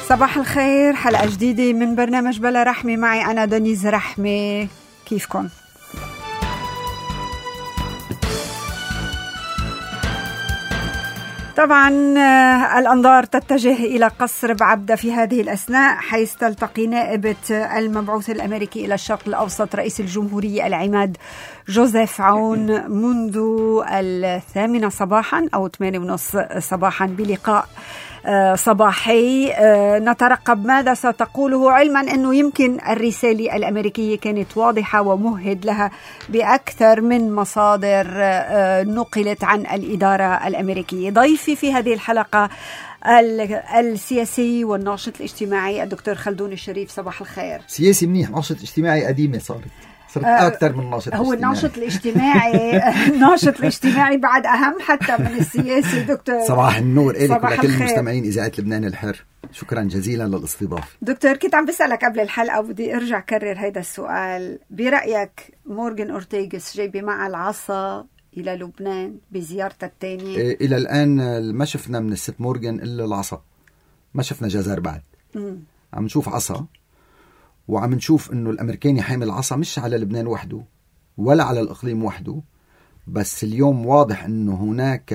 صباح الخير، حلقة جديدة من برنامج بلا رحمة. معي أنا دنيز رحمة. كيفكن؟ طبعا الأنظار تتجه إلى قصر بعبدة في هذه الأثناء، حيث تلتقي نائبة المبعوث الأمريكي إلى الشرق الأوسط رئيس الجمهورية العماد جوزيف عون منذ 8 صباحا أو 8:30 صباحا بلقاء صباحي. نترقب ماذا ستقوله، علما أنه يمكن الرسالة الأمريكية كانت واضحة ومهد لها بأكثر من مصادر نقلت عن الإدارة الأمريكية. ضيفي في هذه الحلقة السياسي والناشط الاجتماعي الدكتور خلدون الشريف. صباح الخير. سياسي منيح، ناشط اجتماعي قديمة صارت أكثر من ناشط هو اجتماعي. الناشط الاجتماعي الناشط الاجتماعي بعد أهم حتى من السياسي. دكتور صباح النور إلك صباح ولكل الخير. مستمعين إذاعة لبنان الحر، شكرا جزيلا للاستضافة. دكتور، كنت عم بسألك قبل الحلقة وبدي أرجع كرر هيدا السؤال. برأيك مورغان أورتيغس جايبة مع العصا إلى لبنان بزيارتها الثانية؟ إلى الآن ما شفنا من الست مورغان إلا العصا، ما شفنا جزر بعد. عم نشوف عصا، وعم نشوف إنه الأمريكاني حامل عصا مش على لبنان وحده ولا على الإقليم وحده، بس اليوم واضح إنه هناك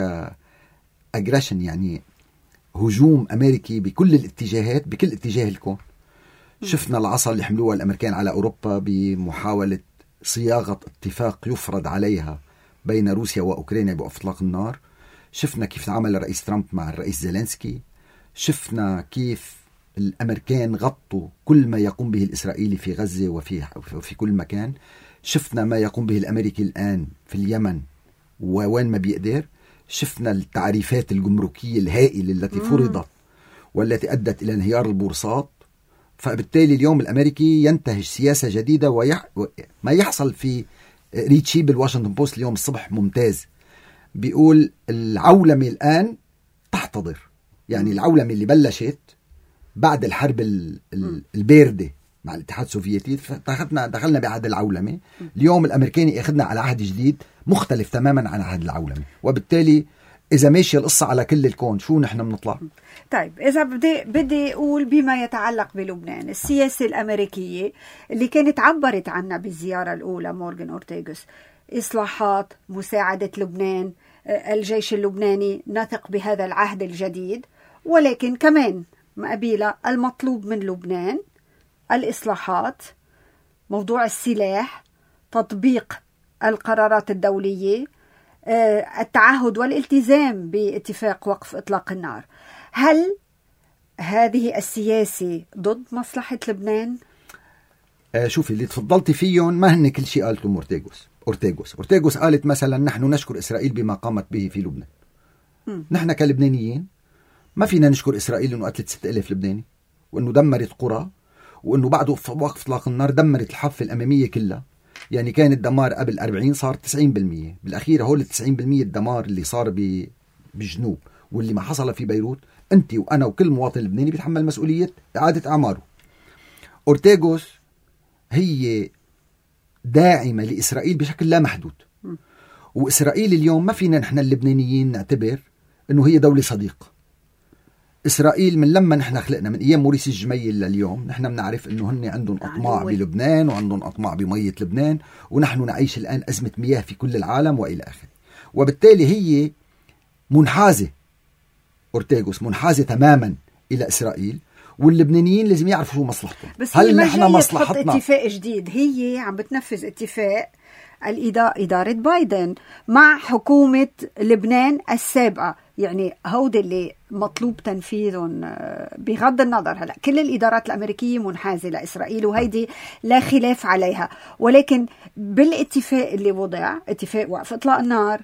أجريشن، يعني هجوم أمريكي بكل الاتجاهات، بكل اتجاه الكون. شفنا العصا اللي حملوها الأمريكان على أوروبا بمحاولة صياغة اتفاق يفرض عليها بين روسيا وأوكرانيا بوقف إطلاق النار. شفنا كيف تعامل الرئيس ترامب مع الرئيس زيلينسكي. شفنا كيف الأمريكان غطوا كل ما يقوم به الإسرائيلي في غزة وفي كل مكان. شفنا ما يقوم به الأمريكي الآن في اليمن ووين ما بيقدر. شفنا التعريفات الجمركية الهائلة التي فرضت والتي أدت إلى انهيار البورصات. فبالتالي اليوم الأمريكي ينتهج سياسة جديدة، ما يحصل في ريتشي بالواشنطن بوست اليوم الصبح ممتاز، بيقول العولمة الآن تحتضر. يعني العولمة اللي بلشت بعد الحرب الباردة مع الاتحاد السوفيتي، دخلنا بعهد العولمة. اليوم الأمريكاني أخذنا على عهد جديد مختلف تماما عن عهد العولمة، وبالتالي إذا ماشي القصة على كل الكون شو نحن بنطلع؟ طيب، إذا بدي أقول بما يتعلق بلبنان، السياسة الأمريكية اللي كانت عبرت عنها بالزيارة الأولى مورغان أورتيغس، إصلاحات، مساعدة لبنان، الجيش اللبناني نثق بهذا العهد الجديد، ولكن كمان مقابلة المطلوب من لبنان الإصلاحات، موضوع السلاح، تطبيق القرارات الدولية، التعهد والالتزام باتفاق وقف إطلاق النار. هل هذه السياسة ضد مصلحة لبنان؟ شوفي، اللي تفضلتي فيهم ما هن كل شيء قالته أورتيغوس قالت مثلا نحن نشكر إسرائيل بما قامت به في لبنان. نحن كلبنانيين ما فينا نشكر إسرائيل أنه قتلت 6000 لبناني، وأنه دمرت قرى، وأنه بعد وقف إطلاق النار دمرت الحافة الأمامية كلها. يعني كان الدمار قبل 40 صار 90%، بالأخير هول 90% الدمار اللي صار بجنوب واللي ما حصل في بيروت أنت وأنا وكل مواطن لبناني بيتحمل مسؤولية إعادة أعماره. أورتيغوس هي داعمة لإسرائيل بشكل لا محدود، وإسرائيل اليوم ما فينا نحن اللبنانيين نعتبر أنه هي دولة صديق. إسرائيل من لما نحن خلقنا من أيام موريس الجميل لليوم نحن بنعرف أنه هن عندهم أطماع بلبنان وعندهم أطماع بمية لبنان، ونحن نعيش الآن أزمة مياه في كل العالم وإلى آخره. وبالتالي هي منحازة، أورتيغوس منحازة تماما إلى إسرائيل، واللبنانيين لازم يعرفوا شو مصلحتهم. بس هل نحن مصلحتنا اتفاق جديد؟ هي عم بتنفذ اتفاق إدارة بايدن مع حكومة لبنان السابقة. يعني هود اللي مطلوب تنفيذهم بغض النظر. هلأ كل الإدارات الأمريكية منحازة لإسرائيل وهيدي لا خلاف عليها، ولكن بالاتفاق اللي وضع، اتفاق وقف إطلاق النار،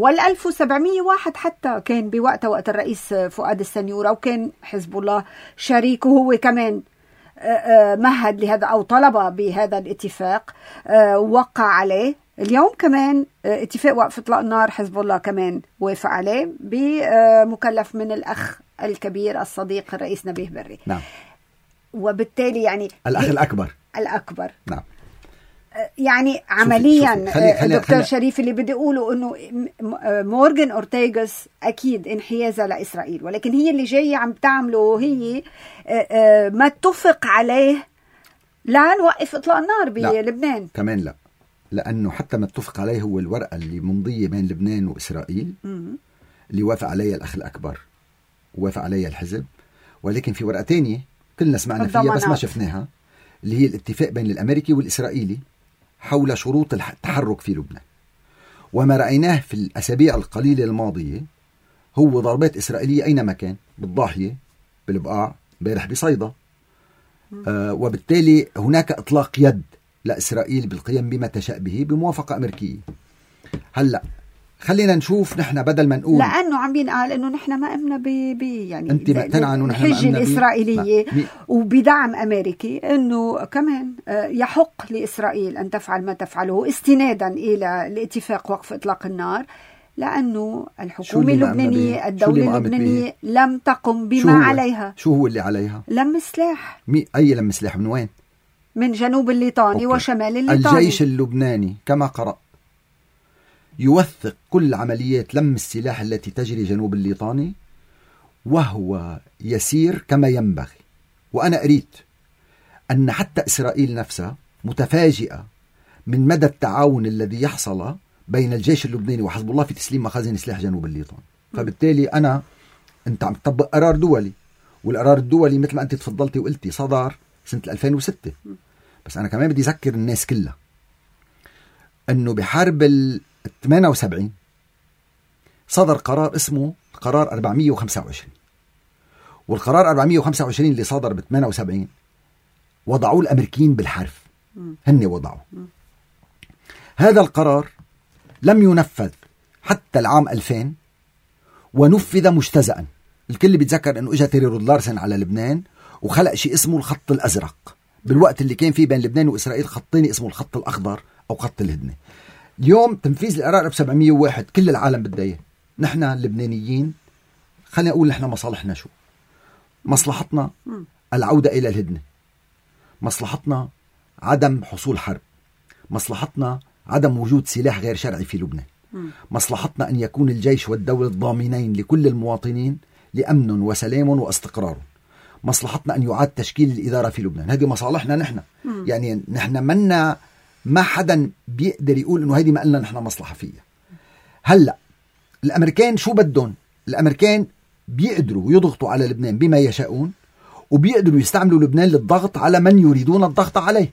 وال1701 حتى كان بوقتها وقت الرئيس فؤاد السنيورة، وكان حزب الله شريك وهو كمان مهد لهذا أو طلب بهذا الاتفاق، وقع عليه. اليوم كمان اتفاق وقف إطلاق النار حزب الله كمان وافق عليه بمكلف من الأخ الكبير الصديق الرئيس نبيه بري. نعم. وبالتالي يعني الأخ الأكبر. الأكبر. نعم. يعني عمليا دكتور شريف اللي بدي أقوله أنه مورغان أورتيغاس أكيد انحيازها لإسرائيل، ولكن هي اللي جاية عم تعمله هي ما اتفق عليه لا نوقف إطلاق النار بلبنان. لا. كمان لا، لأنه حتى ما اتفق عليه هو الورقة اللي ممضية بين لبنان وإسرائيل اللي وافق عليها الأخ الأكبر ووافق عليها الحزب، ولكن في ورقة تانية كلنا سمعنا فيها بس ما شفناها، اللي هي الاتفاق بين الأمريكي والإسرائيلي حول شروط التحرك في لبنان. وما رأيناه في الأسابيع القليلة الماضية هو ضربات إسرائيلية أينما كان، بالضاحية، بالبقاع، بارح بصيدا. وبالتالي هناك إطلاق يد لإسرائيل بالقيام بما تشاء به بموافقة أمريكية. هلأ خلينا نشوف نحن بدل ما نقول لأنه عم بينقال إنه نحن ما أمنا يعني أنت مقتنعة إنه نحن ما الحجة الإسرائيلية وبدعم أمريكي، إنه كمان يحق لإسرائيل أن تفعل ما تفعله استنادا إلى الاتفاق وقف إطلاق النار، لأنه الحكومة اللبنانية الدولة اللبنانية لم تقم بما عليها. شو هو اللي عليها؟ لم سلاح. أي لم سلاح؟ من وين؟ من جنوب الليطاني وشمال الليطاني. الجيش اللبناني كما قرأ يوثق كل عمليات لم السلاح التي تجري جنوب الليطاني، وهو يسير كما ينبغي. وأنا قريت أن حتى إسرائيل نفسها متفاجئة من مدى التعاون الذي يحصل بين الجيش اللبناني وحزب الله في تسليم مخازن سلاح جنوب الليطان. فبالتالي أنت عم تطبق قرار دولي، والقرار الدولي مثل ما أنت تفضلتي وقلتي صدر سنة 2006. بس أنا كمان بدي أذكر الناس كلها أنه بحرب 78 صدر قرار اسمه قرار 425، والقرار 425 اللي صدر ب 78 وضعوه الأمريكيين بالحرف، هن وضعوا هذا القرار، لم ينفذ حتى العام 2000 ونفذ مجتزأ. الكل بيتذكر أنه إجا تيري رودلارسن على لبنان وخلق شيء اسمه الخط الأزرق، بالوقت اللي كان فيه بين لبنان وإسرائيل خطين اسمه الخط الأخضر أو خط الهدنة. اليوم تنفيذ القرار 701 كل العالم بدها اياه. نحن اللبنانيين خلينا نقول نحن مصالحنا شو؟ مصلحتنا العودة إلى الهدنة، مصلحتنا عدم حصول حرب، مصلحتنا عدم وجود سلاح غير شرعي في لبنان، مصلحتنا أن يكون الجيش والدولة ضامنين لكل المواطنين لأمن وسلام واستقرار، مصلحتنا أن يعاد تشكيل الإدارة في لبنان. هذه مصالحنا نحن. يعني نحن ما حدا بيقدر يقول إنه هذه ما قلنا نحن مصلحة فيها. هلأ الأمريكان شو بدهم؟ الأمريكان بيقدروا يضغطوا على لبنان بما يشاءون، وبيقدروا يستعملوا لبنان للضغط على من يريدون الضغط عليه.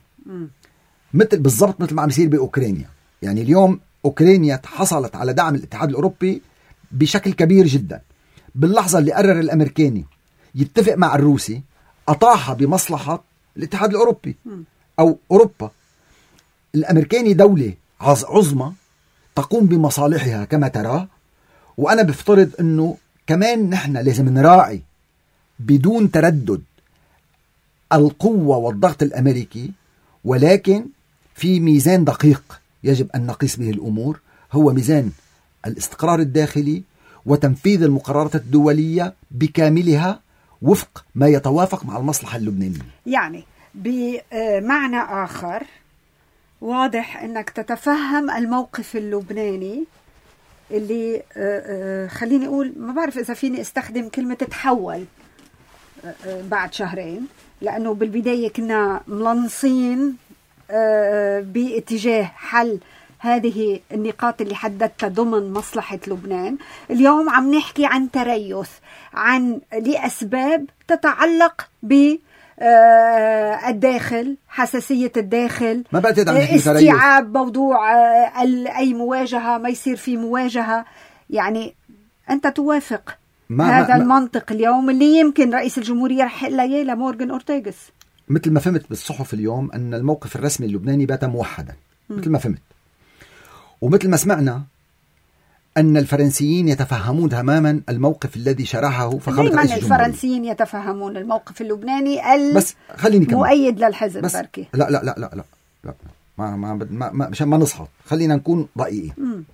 بالضبط مثل ما عم يصير بأوكرانيا. يعني اليوم أوكرانيا حصلت على دعم الاتحاد الأوروبي بشكل كبير جدا. باللحظة اللي قرر الأمريكاني يتفق مع الروسي أطاح بمصلحة الاتحاد الأوروبي أو أوروبا. الأمريكاني دولة عظمى تقوم بمصالحها كما ترى، وأنا بفترض أنه كمان نحن لازم نراعي بدون تردد القوة والضغط الأمريكي، ولكن في ميزان دقيق يجب أن نقيس به الأمور، هو ميزان الاستقرار الداخلي وتنفيذ المقررات الدولية بكاملها وفق ما يتوافق مع المصلحة اللبنانية. يعني بمعنى آخر واضح أنك تتفهم الموقف اللبناني اللي خليني أقول، ما بعرف إذا فيني استخدم كلمة تحول بعد شهرين، لأنه بالبداية كنا ملنصين باتجاه حل هذه النقاط اللي حددتها ضمن مصلحة لبنان. اليوم عم نحكي عن تريث لأسباب تتعلق بالداخل، حساسية الداخل، استيعاب موضوع أي مواجهة، ما يصير في مواجهة. يعني أنت توافق هذا المنطق اليوم اللي يمكن رئيس الجمهورية رح يقول لمورغان أورتيغاس؟ مثل ما فهمت بالصحف اليوم أن الموقف الرسمي اللبناني بات موحدا، مثل ما فهمت، ومثل ما سمعنا أن الفرنسيين يتفهمون تماما الموقف الذي شرحه فخامة رئيس الجمهورية. الفرنسيين يتفهمون الموقف اللبناني بس خليني مؤيد للحزب بركي. لا لا لا لا لا, لا. مشان ما نصحط، خلينا نكون رأيين.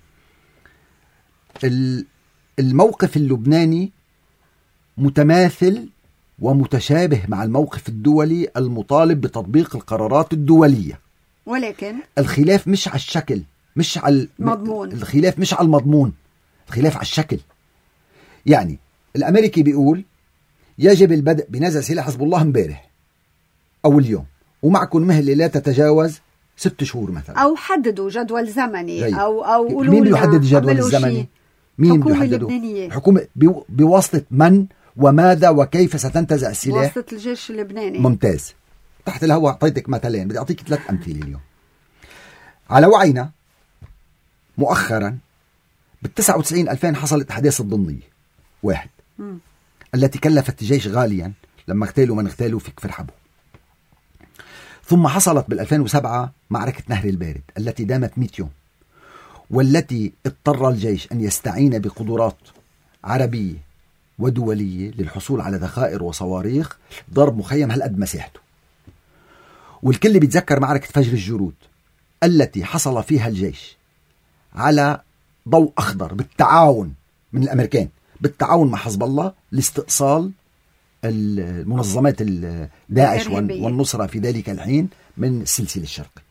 الموقف اللبناني متماثل ومتشابه مع الموقف الدولي المطالب بتطبيق القرارات الدولية، ولكن الخلاف مش على الشكل، مش على المضمون. الخلاف مش على المضمون، الخلاف على الشكل. يعني الأمريكي بيقول يجب البدء بنزع سلاح حزب الله امبارح أو اليوم، ومعكم مهلة لا تتجاوز 6 شهور مثلا، أو حددوا جدول زمني أو قولوا. مين بيحدد الجدول الزمني؟ مين بيحدده؟ حكومة بواسطة من وماذا وكيف ستنتزع السلاح؟ بواسطة الجيش اللبناني. ممتاز. تحت الهواء أعطيتك مثلين، بدي أعطيك 3 أمثلة اليوم. على وعينا مؤخرا بال99 2000 حصلت أحداث الضمنية 1 التي كلفت الجيش غاليا لما اغتالوا من اغتالوا في كفر حبو. ثم حصلت بال2007 معركة نهر البارد التي دامت 100 يوم، والتي اضطر الجيش أن يستعين بقدرات عربية ودولية للحصول على ذخائر وصواريخ ضرب مخيم هالقد مساحته. والكل بيتذكر معركة فجر الجرود التي حصل فيها الجيش على ضوء أخضر بالتعاون من الأمريكان، بالتعاون مع حزب الله لاستئصال المنظمات داعش والنصرة في ذلك الحين من السلسلة الشرقي.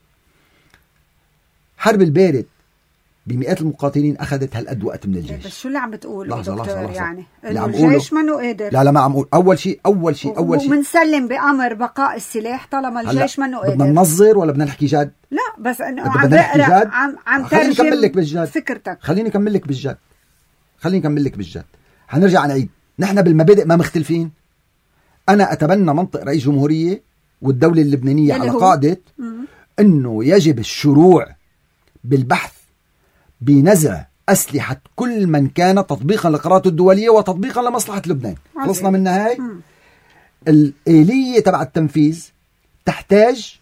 حرب البارد بمئات المقاتلين أخذت هالقد وقت من الجيش. بس شو اللي عم بتقول دكتور؟ يعني الجيش منه قادر. لا ما عم أقول. أول شيء ومنسلم بأمر بقاء السلاح طالما الجيش منه قادر. بدنا ننظر ولا بدنا نحكي جد؟ لا بس انه عم ترجم فكرتك. خليني أكمل لك بالجد. حنرجع نعيد. نحن بالمبادئ ما مختلفين. أنا أتبنى منطق رئيس جمهورية والدولة اللبنانية على قاعدة أنه يجب الشروع بالبحث بنزع أسلحة كل من كان تطبيقا للقرارات الدولية وتطبيقا لمصلحة لبنان. خلصنا من هاي. الآلية تبع التنفيذ تحتاج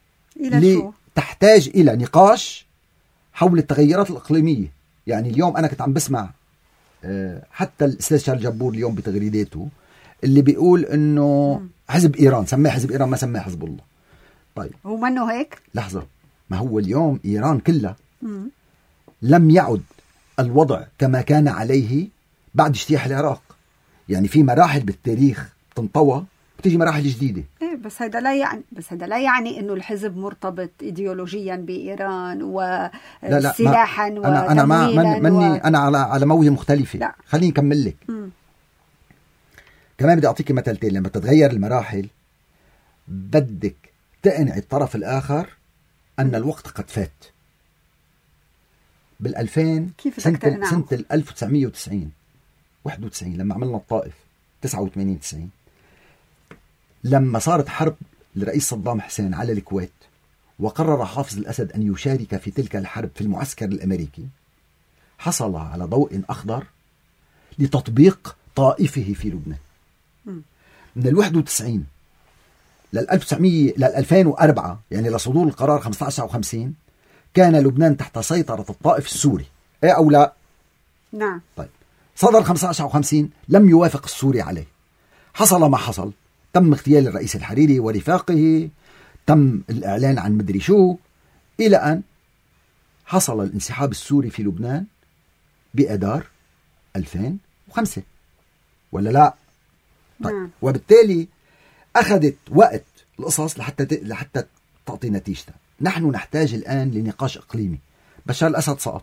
إلى نقاش حول التغيرات الإقليمية. يعني اليوم أنا كنت عم بسمع حتى الأستاذ شارل جبور اليوم بتغريداته اللي بيقول إنه حزب إيران، سماه حزب إيران ما سماه حزب الله. طيب هو منه هيك؟ لحظة، ما هو اليوم إيران كلها لم يعد الوضع كما كان عليه بعد اجتياح العراق. يعني في مراحل بالتاريخ تنطوى بتيجي مراحل جديدة. بس هذا لا يعني انه الحزب مرتبط ايديولوجيا بايران وسلاحا وتمويلا. انا على موجة مختلفة. لا. خليني اكمل لك. كمان بدي اعطيك مثلتين. لما تتغير المراحل بدك تقنع الطرف الاخر ان الوقت قد فات. بال2000 سنة 1990 91 لما عملنا الطائف 89 90 لما صارت حرب لرئيس صدام حسين على الكويت وقرر حافظ الأسد أن يشارك في تلك الحرب في المعسكر الأمريكي، حصل على ضوء أخضر لتطبيق طائفه في لبنان. من 91 لل 2004 يعني لصدور القرار 15/59 كان لبنان تحت سيطرة الطائف السوري. إيه أو لا؟ نعم. طيب صدر 15/59 لم يوافق السوري عليه. حصل ما حصل، تم اغتيال الرئيس الحريري ورفاقه، تم الإعلان عن مدري شو، إلى أن حصل الانسحاب السوري في لبنان بآذار 2005 ولا لا؟ طيب. وبالتالي أخذت وقت القصص لحتى تعطي نتيجتها. نحن نحتاج الآن لنقاش إقليمي. بشار الأسد سقط،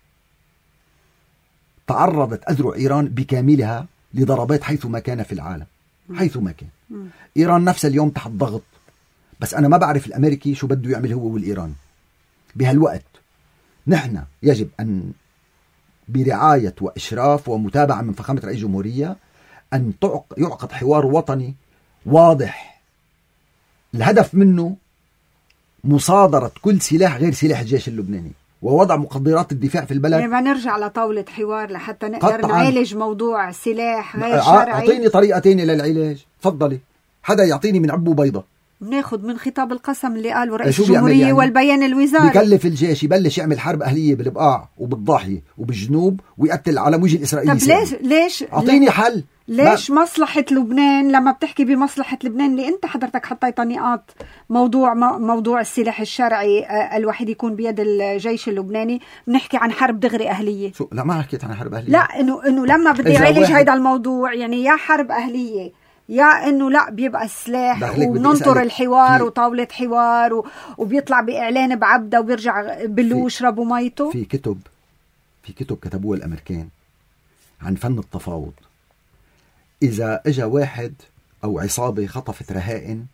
تعرضت أذرع إيران بكاملها لضربات حيثما كان في العالم، حيثما كان. إيران نفسها اليوم تحت ضغط. بس أنا ما بعرف الأمريكي شو بده يعمل هو والإيراني بهالوقت. نحن يجب أن برعاية وإشراف ومتابعة من فخامة رئيس الجمهورية أن يعقد حوار وطني واضح الهدف منه مصادرة كل سلاح غير سلاح الجيش اللبناني ووضع مقدرات الدفاع في البلد. يعني نرجع لطاولة حوار لحتى نقدر نعالج موضوع سلاح غير شرعي. أعطيني طريقة تانية للعلاج، تفضلي. حدا يعطيني من عبو بيضة. بناخد من خطاب القسم اللي قاله رئيس الجمهورية يعني والبيان الوزاري. بكلف الجيش يبلش يعمل حرب أهلية بالبقاع وبالضاحية وبالجنوب ويقتل العالم ويجي الإسرائيلي. طب ليش أعطيني حل. ليش مصلحة لبنان لما بتحكي بمصلحة لبنان اللي أنت حضرتك حطيت نقاط موضوع السلاح الشرعي الوحيد يكون بيد الجيش اللبناني، بنحكي عن حرب دغري أهلية. لا ما حكيت عن حرب أهلية. لا إنه لما بدي يعالج هيدا الموضوع يعني يا حرب أهلية يا انه لا بيبقى السلاح وننطر الحوار وطاولة حوار وبيطلع بإعلان بعبده وبيرجع بلو يشربوا ميته. في كتب كتبوها الأمريكان عن فن التفاوض. إذا اجى واحد أو عصابة خطفت رهائن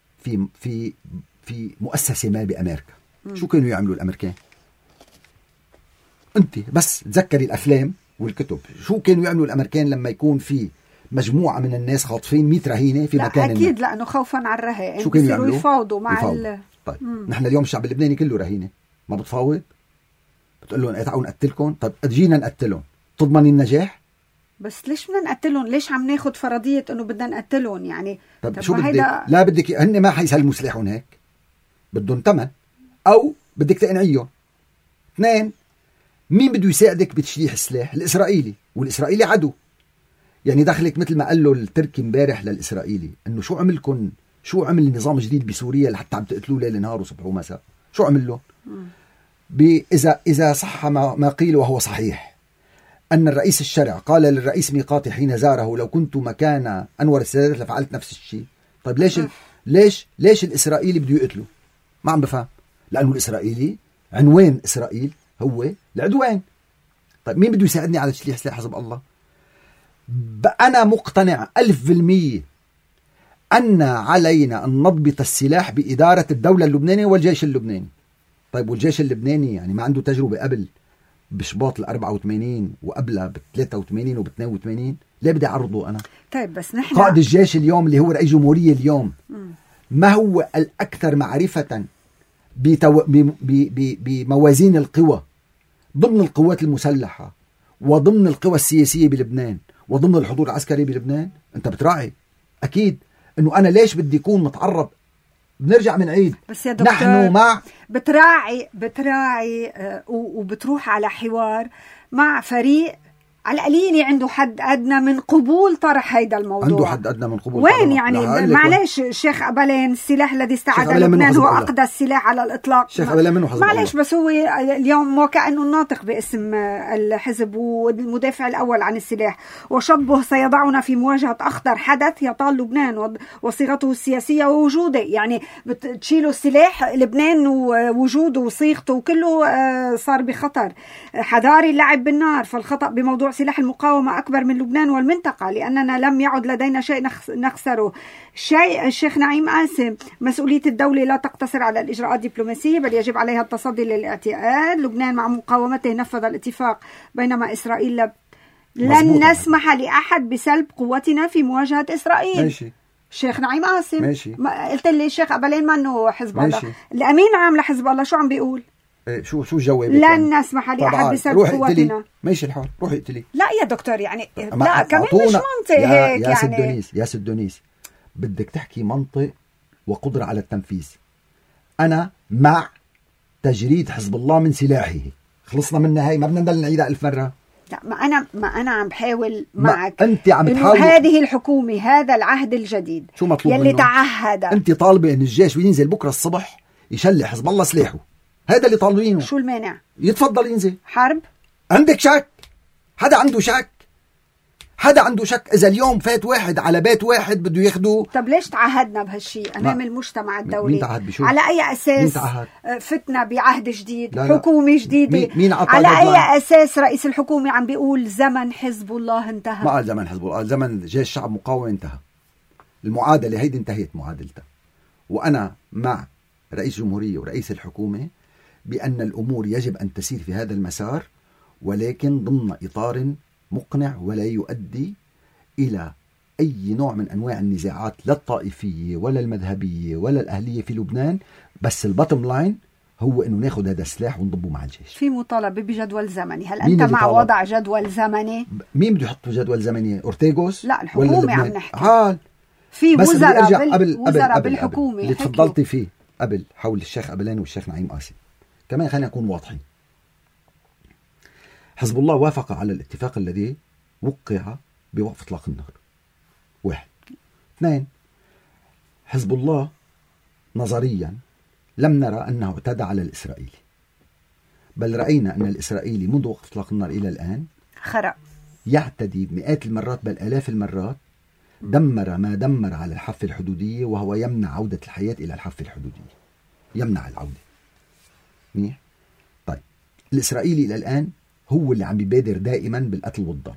في مؤسسة ما بأمريكا، شو كانوا يعملوا الأمريكان؟ أنت بس تذكري الأفلام والكتب، شو كانوا يعملوا الأمريكان لما يكون في مجموعة من الناس خاطفين 100 رهينة في مكان أكيد لأنه خوفا على الرهائن شو كانوا يعملوا؟ يفاوضوا مع طيب نحن اليوم الشعب اللبناني كله رهينة، ما بتفاوض، بتقول لهم تعالوا نقتلكم. طيب اجينا نقتلهم، تضمني النجاح؟ بس ليش بدنا نقتلهم؟ ليش عم ناخد فرضية انه بدنا نقتلهم يعني؟ طب شو بدك؟ لا بدك هن ما حيسلموا سلاحهم هيك، بدهم ثمن، او بدك تقنعيهم. 2 مين بده يساعدك بتشليح السلاح؟ الاسرائيلي، والاسرائيلي عدو. يعني دخلك مثل ما قال له التركي امبارح للاسرائيلي انه شو عملكم، شو عمل النظام الجديد بسوريا لحتى عم تقتلوه ليل نهار وصبح ومساء؟ شو عمل له؟ إذا صح ما قيل وهو صحيح أن الرئيس الشرع قال للرئيس ميقاتي حين زاره لو كنت مكان أنور السادات لفعلت نفس الشيء. طيب ليش الإسرائيلي بده يقتله؟ ما عم بفهم. لأنه الإسرائيلي عنوان إسرائيل هو العدوان. طيب مين بده يساعدني على تشليح سلاح حزب الله؟ أنا مقتنع 1000% أن علينا أن نضبط السلاح بإدارة الدولة اللبنانية والجيش اللبناني. طيب والجيش اللبناني يعني ما عنده تجربة قبل بشباط 84 وقبلها 83 و82؟ ليه بدي أعرضه أنا؟ طيب بس نحن قائد الجيش اليوم اللي هو رئيس جمهورية اليوم ما هو الأكثر معرفة بموازين القوى ضمن القوات المسلحة وضمن القوى السياسية بلبنان وضمن الحضور العسكري بلبنان؟ أنت بتراعي أكيد أنه أنا ليش بدي يكون متعرض. بنرجع من عيد بس يا دكتور نحن مع بتراعي وبتروح على حوار مع فريق على القليل عنده حد أدنى من قبول طرح هيدا الموضوع. عنده حد أدنى من قبول وين يعني معلش شيخ أبلين السلاح الذي استعاد لبنان هو أقدى السلاح على الإطلاق. شيخ أبلين منه حزب معلش بس هو اليوم وكأنه الناطق باسم الحزب والمدافع الأول عن السلاح، وشبه سيضعنا في مواجهة أخطر حدث يطال لبنان وصيغته السياسية ووجوده. يعني بتشيلوا السلاح لبنان ووجوده وصيغته وكله صار بخطر حضاري اللعب بالنار. فالخطأ بموضوع سلاح المقاومة أكبر من لبنان والمنطقة لأننا لم يعد لدينا شيء نخسره. الشيخ نعيم قاسم: مسؤولية الدولة لا تقتصر على الإجراءات الدبلوماسية بل يجب عليها التصدي للاعتقاد. لبنان مع مقاومته نفذ الاتفاق، بينما إسرائيل لن نسمح لأحد بسلب قوتنا في مواجهة إسرائيل. ماشي. الشيخ نعيم قاسم ماشي. قلت لي الشيخ أبلين ما أنه حزب الله، الأمين عام لحزب الله شو عم بيقول؟ شو جوابك؟ لن نسمح لأحد بسبب قوتنا. ماشي الحال، روحي اقتلي. لا يا دكتور يعني لا كمان مش منطق هيك. يا سدونيس بدك تحكي منطق وقدرة على التنفيذ. أنا مع تجريد حزب الله من سلاحه، خلصنا منها هاي، ما بدنا نضل نعيدها 1000 مرة. لا ما أنا عم بحاول معك. أنت عم تحاول. هذه الحكومة هذا العهد الجديد شو مطلوب يلي منه؟ تعهد. أنت طالبة إن الجيش ينزل بكرة الصبح يشلح حزب الله سلاحه، هذا اللي طالبينه. شو المانع؟ يتفضل ينزل. حرب؟ عندك شك؟ حدا عنده شك؟ إذا اليوم فات واحد على بيت واحد بده ياخدوه. طب ليش تعهدنا بهالشيء أمام المجتمع الدولي؟ مين تعهد بشو؟ على أي أساس فتنا بعهد جديد؟ لا حكومة جديدة. مين على أي أساس رئيس الحكومة عم بيقول زمن حزب الله انتهى؟ ما قال زمن حزب الله، قال زمن جيش شعب مقاوم انتهى. المعادلة هيدي انتهت معادلتها. وأنا مع رئيس جمهورية ورئيس الحكومة بأن الأمور يجب أن تسير في هذا المسار، ولكن ضمن إطار مقنع ولا يؤدي إلى أي نوع من أنواع النزاعات، لا الطائفية ولا المذهبية ولا الأهلية في لبنان. بس الباتم لاين هو إنه ناخذ هذا السلاح ونضبه مع الجيش. في مطالبة بجدول زمني، هل أنت مع وضع جدول زمني؟ مين بده يحط جدول زمني؟ أورتيغوس؟ لا الحكومة عم نحكي. في وزراء بالحكومة اللي تفضلتي فيه قبل حول الشيخ أبلين والشيخ نعيم قاسم. كمان خلينا نكون واضحين. حزب الله وافق على الاتفاق الذي وقع بوقف إطلاق النار. 1. 2. حزب الله نظريا لم نرى أنه اعتدى على الإسرائيلي، بل رأينا أن الإسرائيلي منذ وقف إطلاق النار إلى الآن خرق، يعتدي بمئات المرات بل آلاف المرات دمر ما دمر على الحافة الحدودية، وهو يمنع عودة الحياة إلى الحافة الحدودية، يمنع العودة. منيح. طيب الإسرائيلي إلى الآن هو اللي عم بيبادر دائما بالقتل والضرب.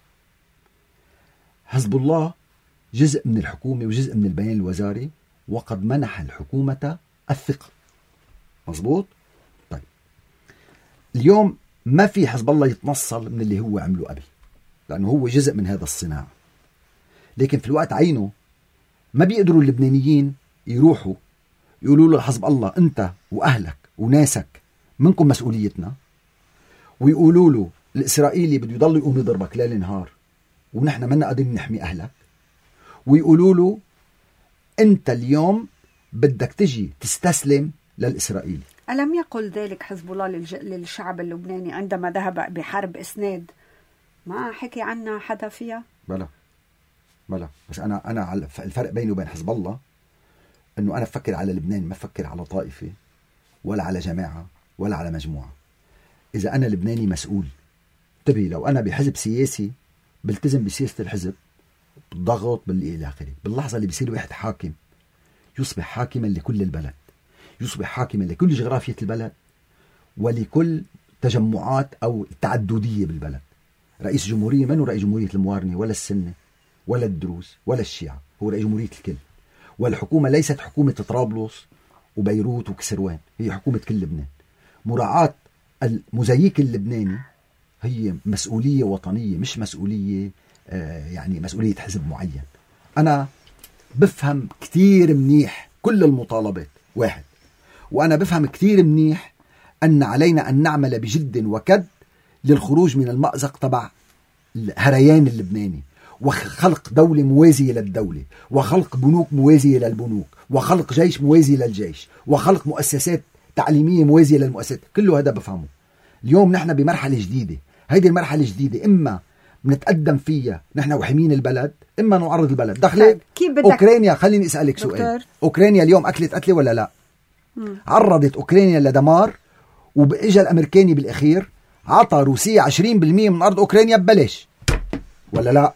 حزب الله جزء من الحكومة وجزء من البيان الوزاري، وقد منح الحكومة الثقة. مظبوط؟ طيب اليوم ما في حزب الله يتنصل من اللي هو عمله قبل، لأنه هو جزء من هذا الصناعة. لكن في الوقت عينه ما بيقدروا اللبنانيين يروحوا يقولوا له حزب الله أنت وأهلك وناسك منكم مسؤوليتنا، ويقولوا له الإسرائيلي بده يضل يقوم يضربك ليل نهار ونحن منا قادرين نحمي أهلك، ويقولوا له أنت اليوم بدك تجي تستسلم للإسرائيلي. ألم يقل ذلك حزب الله للشعب اللبناني عندما ذهب بحرب إسناد؟ ما حكي عنها حدا فيها؟ بلا بس أنا الفرق بيني وبين حزب الله أنه أنا بفكر على لبنان، ما بفكر على طائفة ولا على جماعة ولا على مجموعة. إذا أنا لبناني مسؤول، انتبهي، لو أنا بحزب سياسي بلتزم بسياسة الحزب، بالضغط باللي إلى آخره. باللحظة اللي بيصير واحد حاكم يصبح حاكما لكل البلد، يصبح حاكما لكل جغرافية البلد ولكل تجمعات أو التعددية بالبلد. رئيس جمهورية منه رئيس جمهورية الموارنة ولا السنة ولا الدروز ولا الشيعة، هو رئيس جمهورية الكل. والحكومة ليست حكومة طرابلس وبيروت وكسروان، هي حكومة كل لبنان. مراعاة المزيك اللبناني هي مسؤولية وطنية، مش مسؤولية يعني مسؤولية حزب معين. أنا بفهم كتير منيح كل المطالبات واحد، وأنا بفهم كتير منيح أن علينا أن نعمل بجد وكد للخروج من المأزق تبع الهريان اللبناني، وخلق دولة موازية للدولة، وخلق بنوك موازية للبنوك، وخلق جيش موازي للجيش، وخلق مؤسسات تعليمية موازية للمؤسسات. كله هذا بفهمه. اليوم نحن بمرحلة جديدة، هيدي المرحلة الجديدة إما بنتقدم فيها نحن وحمين البلد، إما نعرض البلد. دخلت أوكرانيا، خليني أسألك سؤال، أوكرانيا اليوم أكلت قتلة ولا لا؟ عرضت أوكرانيا لدمار، وبإجا الأمريكاني بالأخير عطى روسيا 20% من أرض أوكرانيا ببلاش، ولا لا؟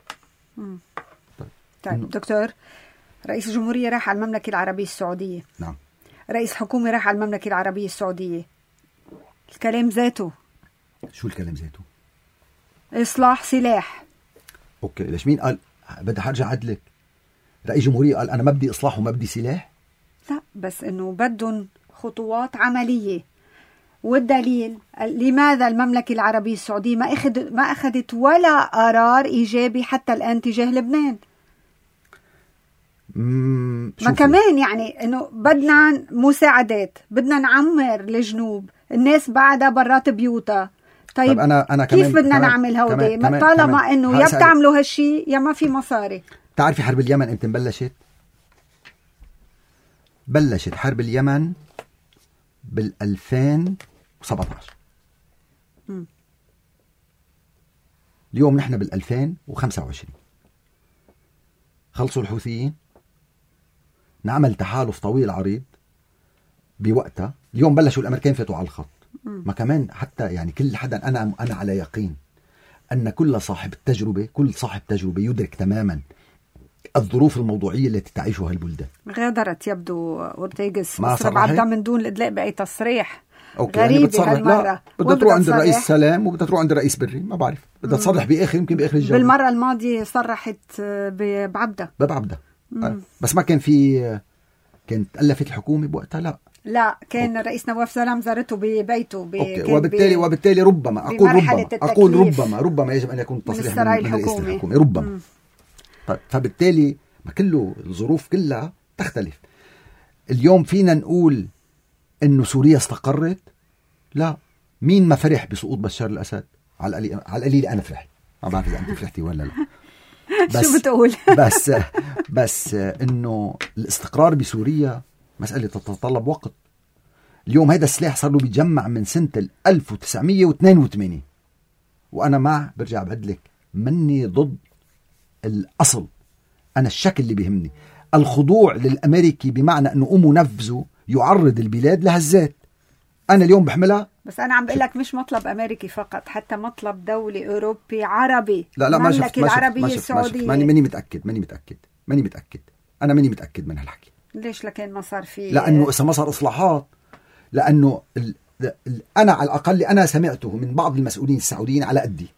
طيب دكتور، رئيس الجمهورية راح على المملكة العربية السعودية. نعم. رئيس حكومة راح على المملكة العربية السعودية. الكلام ذاته. شو الكلام ذاته؟ إصلاح سلاح. أوكي، ليش مين قال؟ بدي هرجع عدلك. رئيس جمهورية قال أنا ما بدي إصلاح وما بدي سلاح؟ لا، بس إنه بدهم خطوات عملية. والدليل لماذا المملكة العربية السعودية ما أخذت ولا قرار إيجابي حتى الآن تجاه لبنان؟ ما كمان يعني إنه بدنا مساعدات، بدنا نعمر الجنوب، الناس بعدها برات بيوتها. طيب أنا كيف بدنا نعمل هودي؟ ما طالما إنه يا بتعملوا هالشي يا ما في مصاري. تعرفي حرب اليمن إمتى بلشت؟ بلشت حرب اليمن بال2017. اليوم نحن بال2025. خلصوا الحوثيين، نعمل تحالف طويل عريض بوقتها. اليوم بلشوا الأمريكان فاتوا على الخط. ما كمان حتى يعني كل حدا، أنا على يقين أن كل صاحب تجربة يدرك تماما الظروف الموضوعية التي تعيشها البلدان. غادرت يبدو أورتيغس مصر بعدها من دون الإدلاء بأي تصريح. غريبة يعني هالمرة. بدها تروح عند الرئيس سلام وبدها تروح عند الرئيس بري، ما بعرف بدها تصرح بآخر، يمكن بآخر الجولة. بالمرة الماضية صرحت بعبدة. بس ما كان في، كانت ألفت الحكومة بوقتها. لا كان الرئيس نواف سلام زارته ببيته. وبالتالي ربما ربما يجب أن يكون تصريح من رئيس الحكومة ربما. طيب فبالتالي ما كله الظروف كلها تختلف. اليوم فينا نقول إنه سوريا استقرت؟ لا. مين ما فرح بسقوط بشار الأسد؟ على القليل أنا فرحت، ما بعرف إذا أنت فرحتي ولا لا. شو بتقول؟ بس إنه الاستقرار بسوريا مسألة تتطلب وقت. اليوم هذا السلاح صار له بيتجمع من سنة 1982، وأنا برجع بعدلك مني ضد الأصل. أنا الشكل اللي بيهمني الخضوع للأمريكي، بمعنى أنه قوموا نفذوا يعرض البلاد لهزات. أنا اليوم بحملها. بس أنا عم بقول لك مش مطلب أمريكي فقط، حتى مطلب دولي أوروبي عربي. لا ما شفت العربية السعودية. ماني متأكد أنا ماني متأكد من هالحكي. ليش؟ لكن ما صار في، لأنه إذا ما صار إصلاحات، لأنه أنا على الأقل أنا سمعته من بعض المسؤولين السعوديين على قدي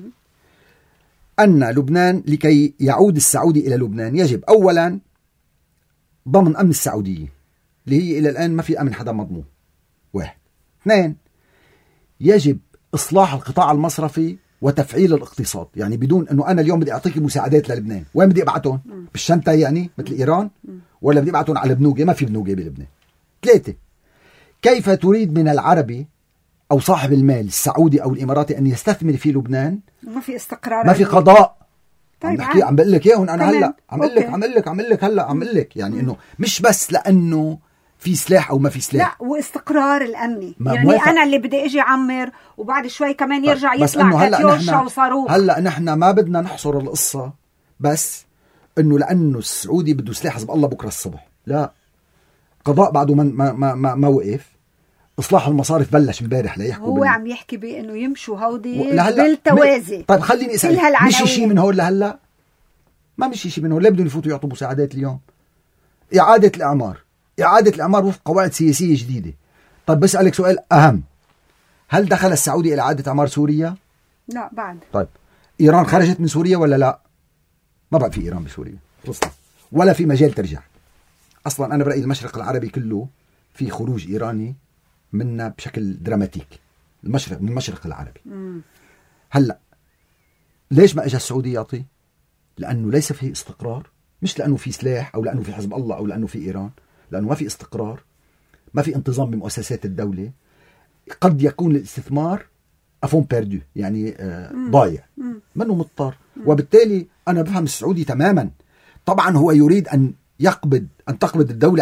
أن لبنان لكي يعود السعودي إلى لبنان يجب أولا ضمن أمن السعودية اللي هي إلى الآن ما في أمن حدا مضمون، 1. 2 يجب إصلاح القطاع المصرفي وتفعيل الاقتصاد. يعني بدون أنه أنا اليوم بدي أعطيك مساعدات للبنان، وين بدي أبعتهم؟ بالشنطة يعني مثل إيران، ولا بدي أبعتهم على بنوجة؟ ما في بنوجة بلبنان. 3 كيف تريد من العربي أو صاحب المال السعودي أو الإماراتي أن يستثمر في لبنان؟ ما في استقرار، ما في قضاء. طيب عم بقول لك اياهم انا هلا، عم اقول لك يعني انه مش بس لانه في سلاح او ما في سلاح، لا، واستقرار الامني. يعني موافق. انا اللي بدي اجي اعمر وبعد شوي كمان يرجع يطلع كاتيوشا وصاروخ. هلا نحن ما بدنا نحصر القصه بس انه لانه السعودي بده سلاح حزب الله بكره الصبح، لا، قضاء بعده ما وقف. إصلاح المصارف بلش امبارح ليحكوا. هو عم يحكي بأنه يمشوا هودي بالتوازي. طيب خليني أسألك، مشي شيء من هون لهلا؟ ما مشي شيء من هون. ليه بدهم يفوتوا يعطوا مساعدات اليوم؟ إعادة الإعمار وفق قواعد سياسية جديدة. طيب بسألك سؤال أهم، هل دخل السعودي إلى إعادة إعمار سوريا؟ لا بعد. طيب إيران خرجت من سوريا ولا لا؟ ما بعد في إيران بسوريا خلصنا، ولا في مجال ترجع. أصلا أنا برأيي المشرق العربي كله في خروج إيراني منا بشكل دراماتيك، من المشرق العربي. هلأ ليش ما اجى السعودي يعطي؟ لأنه ليس في استقرار، مش لأنه في سلاح أو لأنه في حزب الله أو لأنه في إيران، لأنه ما في استقرار، ما في انتظام بمؤسسات الدولة. قد يكون الاستثمار أفون بيردو، يعني ضايع، منه مضطر. وبالتالي أنا بفهم السعودي تماما. طبعا هو يريد أن تقبض الدولة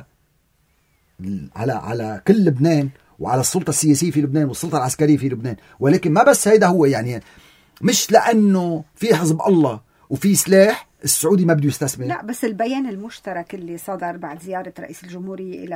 على كل لبنان وعلى السلطة السياسية في لبنان والسلطة العسكرية في لبنان، ولكن ما بس هيدا هو. يعني مش لأنه في حزب الله وفي سلاح السعودي ما بده يستثمر. لا، بس البيان المشترك اللي صدر بعد زيارة رئيس الجمهورية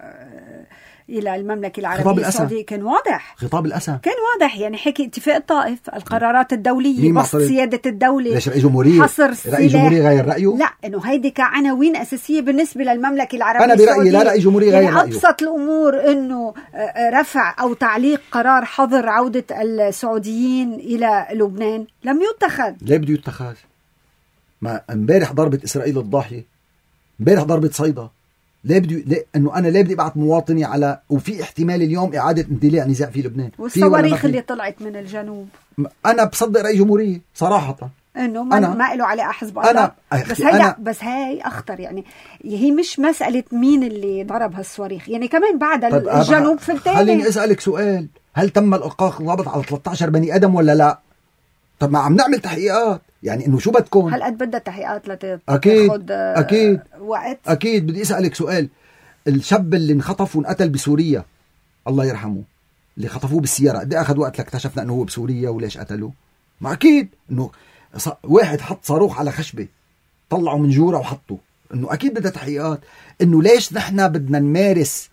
إلى المملكة العربية السعودية كان واضح. خطاب الأسى كان واضح، يعني حكي اتفاق الطائف، القرارات الدولية، بسط سيادة الدولة. ليش رئيس جمهورية؟ حصر رئيس جمهورية غير رأيه؟ لا، إنه هيدي كعناوين أساسية بالنسبة للمملكة العربية أنا برأيي لا، رئيس جمهورية غير رأيه. أبسط الأمور إنه رفع أو تعليق قرار حظر عودة السعوديين إلى لبنان لم يتخذ. ليه بده يتخذ؟ ما امبارح ضربت إسرائيل الضاحية، امبارح ضربت صيدا. ليه انه انا ليه بدي ابعث مواطني على، وفي احتمال اليوم اعاده اندلاع نزاع في لبنان، والصواريخ اللي طلعت من الجنوب. انا بصدق رئيس جمهورية صراحه انه ما له على حزب الله. بس هي اخطر. يعني هي مش مساله مين اللي ضرب هالصواريخ، يعني كمان بعد طيب الجنوب في التاني. خليني اسالك سؤال، هل تم الالقاء الضابط على 13 بني ادم ولا لا؟ طب ما عم نعمل تحقيقات، يعني انه شو بدكم؟ هل قد بدها تحقيقات اكيد وقت؟ اكيد. بدي اسالك سؤال، الشاب اللي انخطف وانقتل بسوريا الله يرحمه، اللي خطفوه بالسياره، قد اخذ وقت لاكتشفنا انه هو بسوريا وليش قتلوه؟ ما اكيد انه واحد حط صاروخ على خشبه طلعوا من جوره وحطوا، انه اكيد بدها تحقيقات. انه ليش نحن بدنا نمارس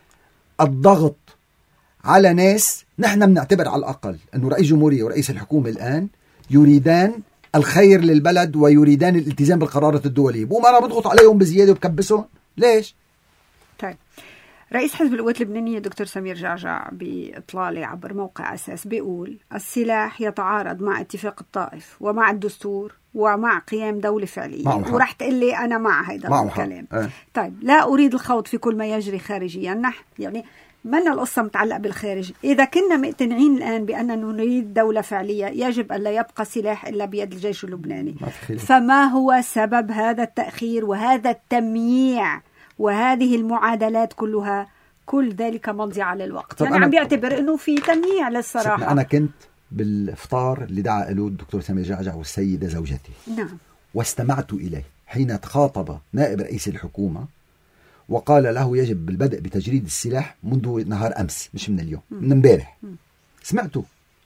الضغط على ناس نحن بنعتبر على الأقل أنه رئيس جمهورية ورئيس الحكومة الآن يريدان الخير للبلد ويريدان الالتزام بالقرارات الدولية، بقوم أنا بضغط عليهم بزيادة وبكبسهم ليش؟ طيب، رئيس حزب القوات اللبنانية دكتور سمير جعجع بإطلالة عبر موقع أساس بيقول السلاح يتعارض مع اتفاق الطائف ومع الدستور ومع قيام دولة فعلية، ورح تقلي أنا مع هيدا الكلام. طيب، لا أريد الخوض في كل ما يجري خارجيا. نحن يعني مالنا القصة متعلقة بالخارج. إذا كنا مقتنعين الآن بأننا نريد دولة فعلية يجب أن لا يبقى سلاح إلا بيد الجيش اللبناني. فما هو سبب هذا التأخير وهذا التمييع وهذه المعادلات كلها؟ كل ذلك مضي على الوقت. يعني عم بيعتبر أنه في تمييع للصراحة. أنا كنت بالإفطار اللي دعا له الدكتور سمير جعجع والسيدة زوجتي، نعم، واستمعت إليه حين تخاطب نائب رئيس الحكومة وقال له يجب البدء بتجريد السلاح منذ نهار أمس، مش من اليوم، من امبارح. سمعته.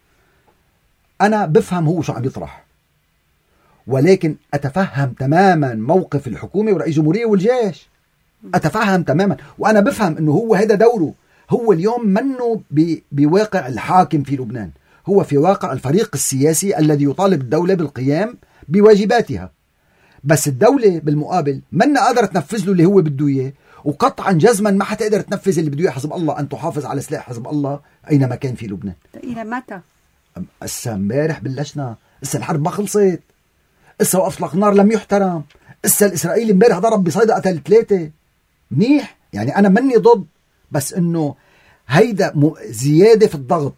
أنا بفهم هو شو عم يطرح، ولكن أتفهم تماما موقف الحكومة ورئيس جمهورية والجيش. أتفهم تماما، وأنا بفهم أنه هو هذا دوره. هو اليوم منه بواقع الحاكم في لبنان، هو في واقع الفريق السياسي الذي يطالب الدولة بالقيام بواجباتها. بس الدولة بالمقابل منا قادرة تنفذ له اللي هو بده إياه، وقطعا جزما ما حتقدر تنفذ اللي بده إياه حزب الله، أن تحافظ على سلاح حزب الله أينما كان في لبنان. إلى متى؟ هسه امبارح بلشنا، هسه الحرب ما خلصت، هسه وقف اطلاق النار لم يحترم، هسه الإسرائيلي امبارح ضرب بصيدا قتل 3 منيح. يعني أنا مني ضد، بس إنه هيدا زيادة في الضغط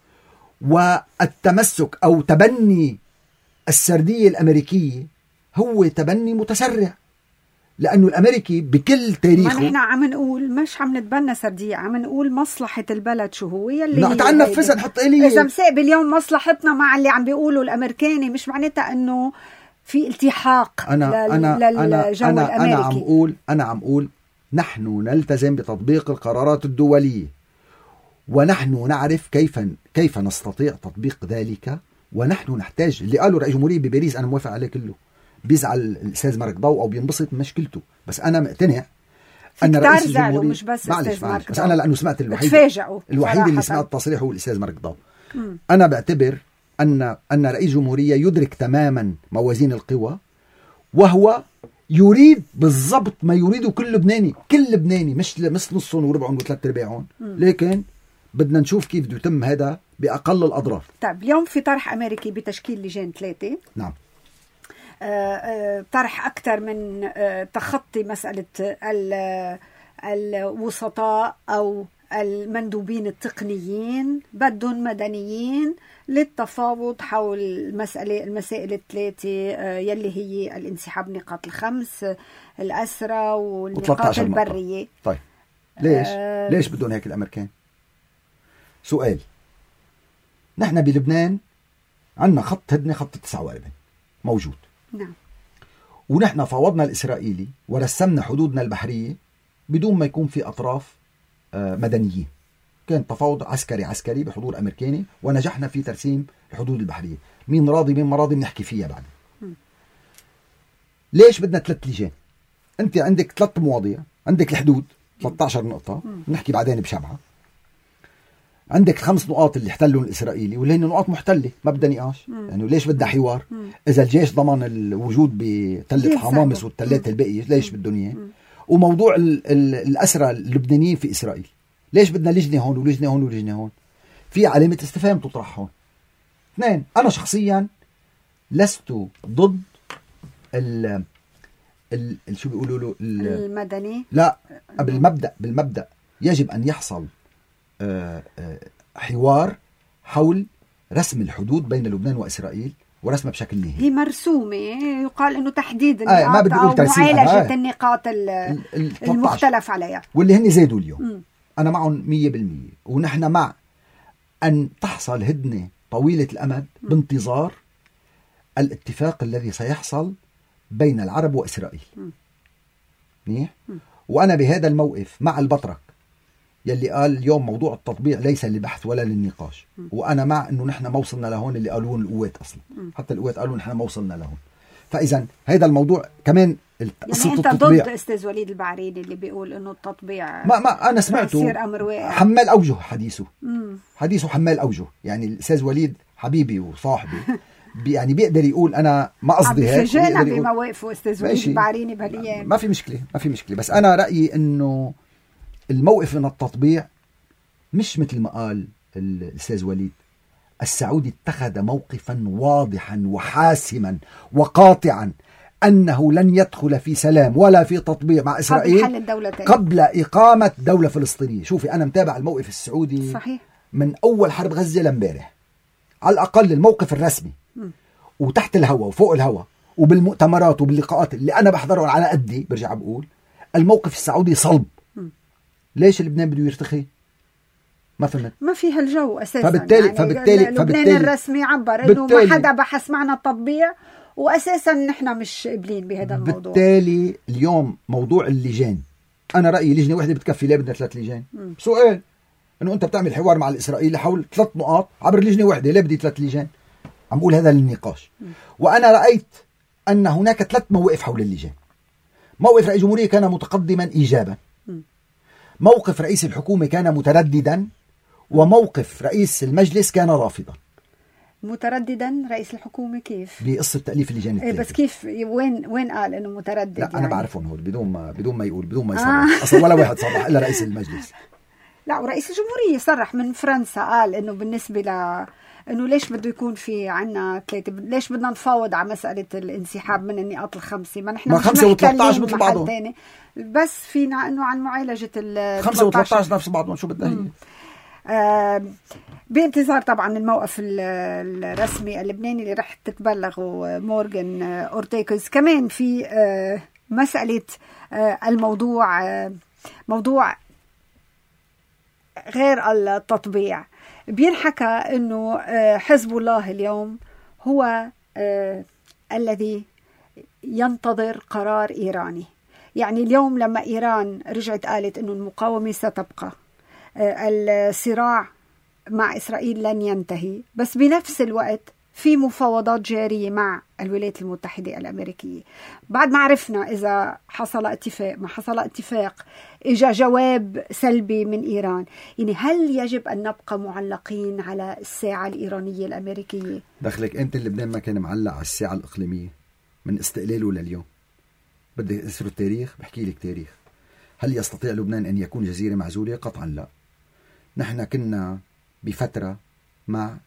والتمسك أو تبني السردية الأمريكية هو تبني متسرع، لأنه الأمريكي بكل تاريخه. ما نحن عم نقول مش عم نتبنى سردية، عم نقول مصلحة البلد شو هو يلي تعال نفذها نحط إليه. إذا مساء اليوم مصلحتنا مع اللي عم بيقولوا الأمريكاني مش معناتها أنه في التحاق للجو الأمريكي. أنا عم أقول نحن نلتزم بتطبيق القرارات الدولية، ونحن نعرف كيف نستطيع تطبيق ذلك، ونحن نحتاج اللي قالوا رئيس جمهورية بباريس أنا موافق عليه كله. بيزعل الأستاذ مارك ضو أو بينبسط من مشكلته، بس أنا مقتنع أن رئيس الجمهورية مش بس معلش بس أنا لأنه سمعت الوحيد اللي سمعت التصريح هو الأستاذ مارك ضو. أنا بعتبر أن رئيس جمهورية يدرك تماما موازين القوى، وهو يريد بالضبط ما يريده كل لبناني مش نصهم وربعهم وثلاث ارباعهم، لكن بدنا نشوف كيف بده يتم هذا بأقل الأضرار. طيب اليوم في طرح أمريكي بتشكيل لجان 3. نعم. طرح أكثر من تخطي مسألة الوسطاء أو المندوبين التقنيين، بدهم مدنيين للتفاوض حول المسائل 3 يلي هي الانسحاب نقاط 5 الأسرى والنقاط البرية. طيب ليش بدهم هيك الأمريكان؟ سؤال. نحن بلبنان عندنا خط هدنة، خط 49 موجود. نعم. ونحن فاوضنا الإسرائيلي ورسمنا حدودنا البحرية بدون ما يكون في أطراف مدنيين. كان تفاوض عسكري بحضور أمريكاني، ونجحنا في ترسيم الحدود البحرية. مين راضي مين ما راضي بنحكي فيها بعد. ليش بدنا 3 لجان؟ أنت عندك 3 مواضيع، عندك الحدود 13 نقطة نحكي بعدين بشبعة، عندك 5 نقاط اللي احتلوا الإسرائيلي واللي هن نقاط محتلة ما بدها نقاش. يعني ليش بدها حوار؟ إذا الجيش ضمن الوجود بتلة حمامس والتلات البقية ليش بدهم إياه؟ وموضوع الأسرى اللبنانيين في إسرائيل، ليش بدنا لجنة هون ولجنة هون ولجنة هون؟ في علامة استفهام تطرح هون. 2. أنا شخصيا لست ضد شو بيقولوا له المدني. لا، بالمبدأ يجب أن يحصل حوار حول رسم الحدود بين لبنان وإسرائيل، ورسمها بشكل نهائي. هي مرسومة، يقال إنه تحديد النقاط أو معالجة النقاط المختلف عليها واللي هن زادوا اليوم. أنا معهم 100%، ونحن مع أن تحصل هدنة طويلة الأمد بانتظار الاتفاق الذي سيحصل بين العرب وإسرائيل. وأنا بهذا الموقف مع البطرك يلي قال اليوم موضوع التطبيع ليس للبحث ولا للنقاش. وأنا مع أنه نحن ما وصلنا لهون، اللي قالوه القوات أصلا، حتى القوات قالوا نحن ما وصلنا لهون. فإذا هذا الموضوع كمان يعني أنت ضد أستاذ وليد البعريني اللي بيقول أنه التطبيع ما أنا سمعته حمال أوجه حديثه حمال أوجه. يعني الأستاذ وليد حبيبي وصاحبي يعني بيقدر يقول أنا ما قصدي هيك، فجأنا بمواقفه أستاذ وليد البعريني بهالأيام. ما في مشكلة. بس أنا رأيي أنه الموقف من التطبيع مش مثل ما قال الأستاذ وليد. السعودي اتخذ موقفا واضحا وحاسما وقاطعا أنه لن يدخل في سلام ولا في تطبيع مع إسرائيل قبل إقامة دولة فلسطينية. شوفي أنا متابع الموقف السعودي صحيح من أول حرب غزة لامبارح، على الأقل الموقف الرسمي وتحت الهواء وفوق الهواء وبالمؤتمرات وباللقاءات اللي أنا بحضرهم على قدي. برجع بقول الموقف السعودي صلب. ليش لبنان بده يرتخي؟ ما فهمت. ما فيها الجو أساسا. فبالتالي لبنان الرسمي عبر إنه ما حدا بحث معنا التطبيع، وأساسا نحن مش قبلين بهذا الموضوع. بالتالي اليوم موضوع اللجان، أنا رأيي لجنة واحدة بتكفي. ليه بدنا 3 لجان؟ سؤال إنه أنت بتعمل حوار مع الإسرائيلي حول 3 نقاط عبر لجنة واحدة، ليه بدي 3 لجان؟ عم بقول هذا للنقاش. وأنا رأيت أن هناك 3 مواقف حول اللجان. موقف رئيس الجمهورية كان متقدما إيجابا، موقف رئيس الحكومة كان مترددا، وموقف رئيس المجلس كان رافضا. مترددا رئيس الحكومة كيف؟ بقصة تأليف اللجان الثلاثة. بس كيف وين قال انه متردد؟ لا يعني انا بعرفهم هول بدون ما يقول، بدون ما يصرح. اصلا ولا واحد صرح الا رئيس المجلس. لا، ورئيس الجمهورية صرح من فرنسا، قال انه بالنسبة انه ليش بده يكون في عنا 3، ليش بدنا نفاوض على مسألة الانسحاب من النقاط ال5، ما نحن 5 و13 مثل بعضهم، بس فينا انه عن معالجة 5 و13 نفس بعضهم. شو بدها هي؟ بانتظار طبعا الموقف الرسمي اللبناني اللي رح تتبلغه مورغان أورتيغوز. كمان في مسألة الموضوع، موضوع غير التطبيع. بينحكى انه حزب الله اليوم هو الذي ينتظر قرار إيراني. يعني اليوم لما إيران رجعت قالت انه المقاومة ستبقى، الصراع مع إسرائيل لن ينتهي، بس بنفس الوقت في مفاوضات جارية مع الولايات المتحدة الأمريكية. بعد ما عرفنا إذا حصل اتفاق ما حصل اتفاق، إجا جواب سلبي من إيران. يعني هل يجب أن نبقى معلقين على الساعة الإيرانية الأمريكية؟ دخلك أنت لبنان ما كان معلق على الساعة الإقليمية من استقلاله لليوم؟ بدي أسر التاريخ، بحكي لك تاريخ. هل يستطيع لبنان أن يكون جزيرة معزولة؟ قطعا لا. نحن كنا بفترة مع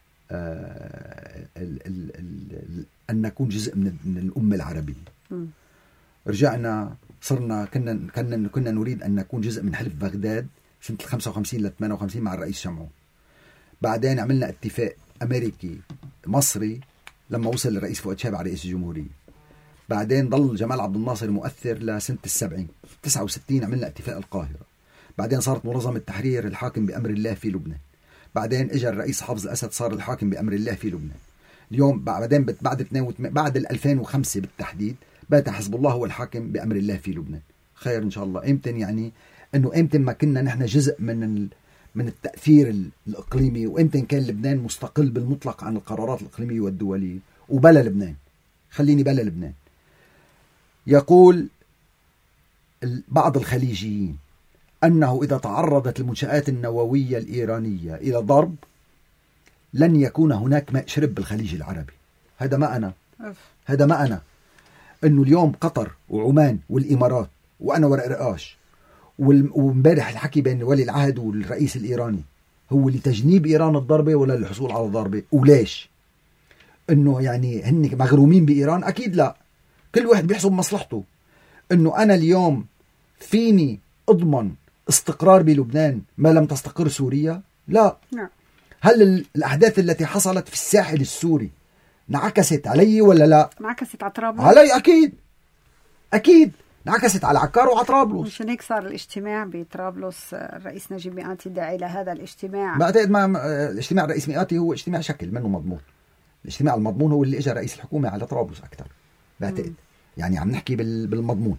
أن نكون جزء من الأمة العربية. رجعنا صرنا كنا نريد أن نكون جزء من حلف بغداد سنة 55 ل 58 مع الرئيس شمعون. بعدين عملنا اتفاق أمريكي مصري لما وصل الرئيس فؤاد شاهين رئيس الجمهورية. بعدين ضل جمال عبد الناصر مؤثر لسنة 70. 69 عملنا اتفاق القاهرة. بعدين صارت منظمة التحرير الحاكم بأمر الله في لبنان. بعدين اجى الرئيس حافظ الأسد صار الحاكم بأمر الله في لبنان. اليوم بعدين بعد 2005 بالتحديد بات حزب الله هو الحاكم بأمر الله في لبنان. خير إن شاء الله. إمتى يعني إنه إمتى ما كنا نحن جزء من التأثير الإقليمي، وإمتى كان لبنان مستقل بالمطلق عن القرارات الإقليمية والدولية. وبلا لبنان، خليني بلا لبنان. يقول بعض الخليجيين أنه إذا تعرضت المنشآت النووية الإيرانية إلى ضرب لن يكون هناك ماء شرب بالخليج العربي. هذا ما أنا أنه اليوم قطر وعمان والإمارات وأنا ورق رقاش ومبارح الحكي بين ولي العهد والرئيس الإيراني هو لتجنيب إيران الضربة ولا للحصول على الضربة؟ وليش؟ أنه يعني هن مغرومين بإيران؟ أكيد لا. كل واحد بيحسب مصلحته. أنه أنا اليوم فيني أضمن استقرار بلبنان ما لم تستقر سوريا؟ لا. هل الأحداث التي حصلت في الساحل السوري انعكست علي ولا لا؟ انعكست على طرابلس. علي أكيد انعكست على عكار وعلى طرابلس. مشان هيك صار الاجتماع بطرابلس، الرئيس نجيب مئاتي داعي لهذا الاجتماع. بعتقد الاجتماع الرئيس مئاتي هو اجتماع شكل منه مضمون. الاجتماع المضمون هو اللي اجى رئيس الحكومة على طرابلس أكثر بعتقد. يعني عم نحكي بالمضمون.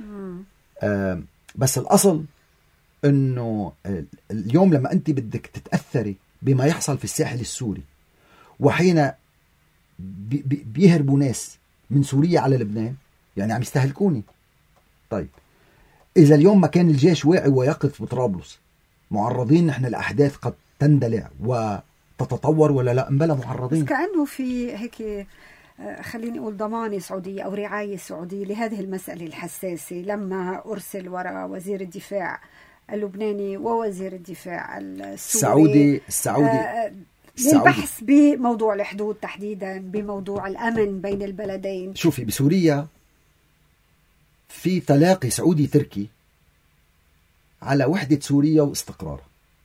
بس الأصل انه اليوم لما انت بدك تتأثري بما يحصل في الساحل السوري، وحين بيهربوا ناس من سوريا على لبنان، يعني عم يستهلكوني. طيب إذا اليوم ما كان الجيش واعي ويقف بطرابلس، معرضين نحن لأحداث قد تندلع وتتطور ولا لا؟ بلا معرضين. بس كأنه في هيك خليني أقول ضمانة سعودية أو رعاية سعودية لهذه المسألة الحساسة، لما أرسل وراء وزير الدفاع اللبناني ووزير الدفاع السعودي للبحث بموضوع الحدود تحديدا، بموضوع الأمن بين البلدين. شوفي، بسوريا في تلاقي سعودي تركي على وحدة سوريا واستقرارها،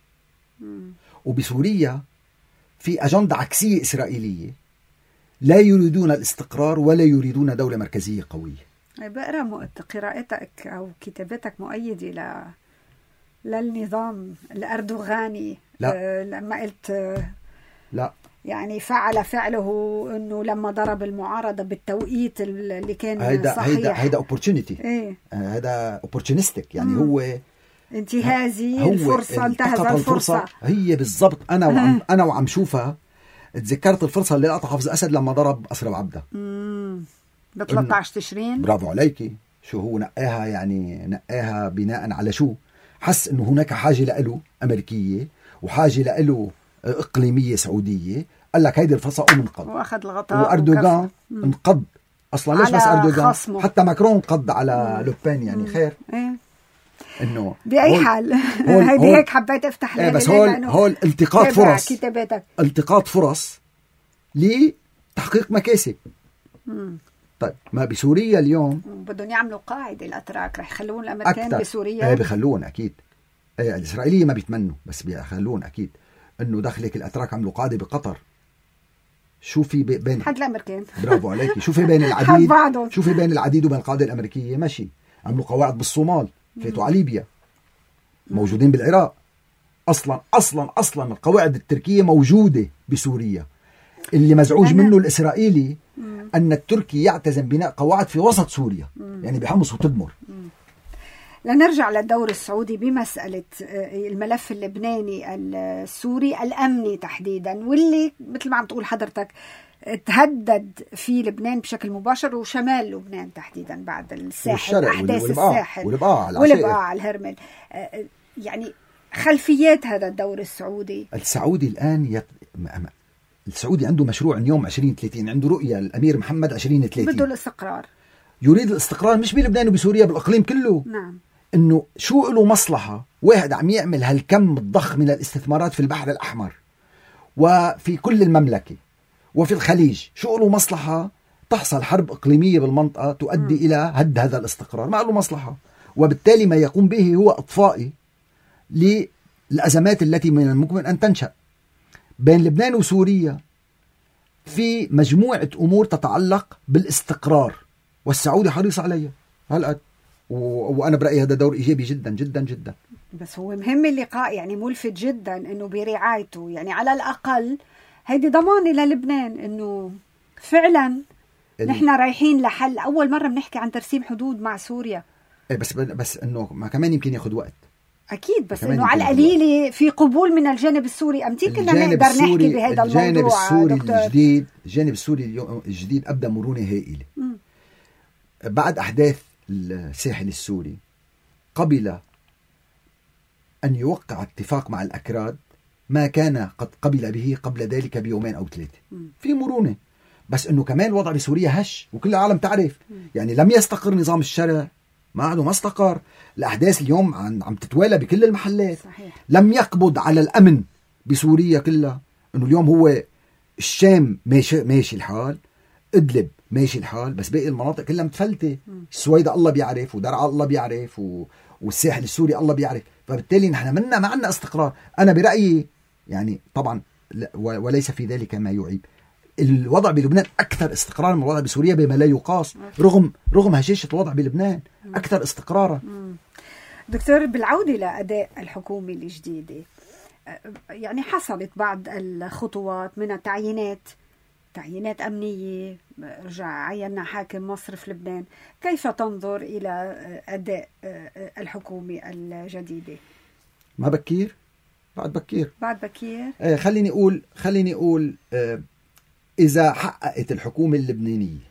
وبسوريا في أجندة عكسية إسرائيلية، لا يريدون الاستقرار ولا يريدون دولة مركزية قوية. بقرأ قراءتك أو كتابتك مؤيدة للنظام الأردوغاني. لا. لما قلت لا يعني فعل فعله انه لما ضرب المعارضه بالتوقيت اللي كان صحيح. هيدا opportunity. هذا opportunistic يعني هو انتهازي الفرصه، انتهز الفرصه. هي بالضبط. انا وعم شوفها تذكرت الفرصه اللي لقطها حافظ الاسد لما ضرب أسرى بعبدة ب 13 تشرين. برافو عليكي. شو هو نقاها، يعني نقاها بناء على شو؟ حس أنه هناك حاجة له أمريكية وحاجة له إقليمية سعودية، قال لك هيدي الفرصة ومنقض، وأخذ الغطاء. وأردوغان انقض أصلا. ليش بس أردوغان؟ حتى ماكرون انقض على لوبين، يعني خير. إنه بأي حال هيدي هيك حبيت أفتح لها. بس هول التقاط فرص، التقاط فرص لتحقيق مكاسب. طيب ما بسوريا اليوم بدهم يعملوا قاعدة الأتراك، رح يخلون الأمريكان بسوريا. بيخلون أكيد. الإسرائيلية ما بيتمنوا بس بيخلون أكيد. إنه داخلك الأتراك عملوا قاعدة بقطر. شوفي بين حد الأمريكان. برافو عليكي. شوفي بين العديد شوفي بين العديد وبين القاعدة الأمريكية ماشي. عملوا قواعد بالصومال، فاتوا على ليبيا، موجودين بالعراق. أصلا القواعد التركية موجودة بسوريا. اللي مزعوج منه الإسرائيلي أن التركي يعتزم بناء قواعد في وسط سوريا، يعني بحمص وتدمر. لنرجع للدور السعودي بمسألة الملف اللبناني السوري الأمني تحديدا، واللي مثل ما عم تقول حضرتك تهدد في لبنان بشكل مباشر وشمال لبنان تحديدا بعد الساحل، أحداث الساحل والبقاع على الهرمل. يعني خلفيات هذا الدور السعودي الآن السعودي عنده مشروع اليوم 2030، عنده رؤية الأمير محمد 2030، بده الاستقرار، يريد الاستقرار مش بلبنان وبسوريا، بالإقليم كله. نعم. إنه شو له مصلحة واحد عم يعمل هالكم الضخم من الاستثمارات في البحر الأحمر وفي كل المملكة وفي الخليج؟ شو له مصلحة تحصل حرب إقليمية بالمنطقة تؤدي إلى هد هذا الاستقرار؟ ما له مصلحة. وبالتالي ما يقوم به هو إطفائي للأزمات التي من الممكن أن تنشأ بين لبنان وسوريا في مجموعة أمور تتعلق بالاستقرار، والسعودي حريص عليها هلأ. وأنا برأيي هذا دور إيجابي جدا جدا جدا. بس هو مهم اللقاء، يعني ملفت جدا إنه برعايته، يعني على الأقل هيدي ضمان للبنان إنه فعلا نحن رايحين لحل. أول مرة بنحكي عن ترسيم حدود مع سوريا. بس إنه ما كمان يمكن ياخد وقت. أكيد، بس إنه على القليل في قبول من الجانب السوري. أمتى كنا نقدر نحكي بهذا الموضوع؟ الجانب السوري الجديد أبدأ مرونة هائلة. بعد أحداث الساحل السوري قبل أن يوقع اتفاق مع الأكراد ما كان قد قبل به قبل ذلك بيومين أو 3. في مرونة، بس إنه كمان الوضع بسوريا هش، وكل العالم تعرف يعني لم يستقر نظام الشرع، ما استقر. الأحداث اليوم عم تتوالى بكل المحلات. صحيح. لم يقبض على الأمن بسوريا كلها. إنه اليوم هو الشام ماشي الحال، إدلب ماشي الحال، بس باقي المناطق كلها متفلتة. السويدة الله بيعرف، ودرعا الله بيعرف، والساحل السوري الله بيعرف. فبالتالي نحن ما عندنا استقرار. أنا برأيي يعني طبعا وليس في ذلك ما يعيب، الوضع بلبنان أكثر استقرارا من الوضع بسوريا بما لا يقاس، رغم هشاشة الوضع بلبنان أكثر استقرارا. دكتور، بالعودة لأداء الحكومة الجديدة، يعني حصلت بعض الخطوات من تعيينات أمنية، رجع عينا حاكم مصرف لبنان. كيف تنظر إلى أداء الحكومة الجديدة؟ ما بكير؟ بعد بكير. خليني أقول إذا حققت الحكومة اللبنانية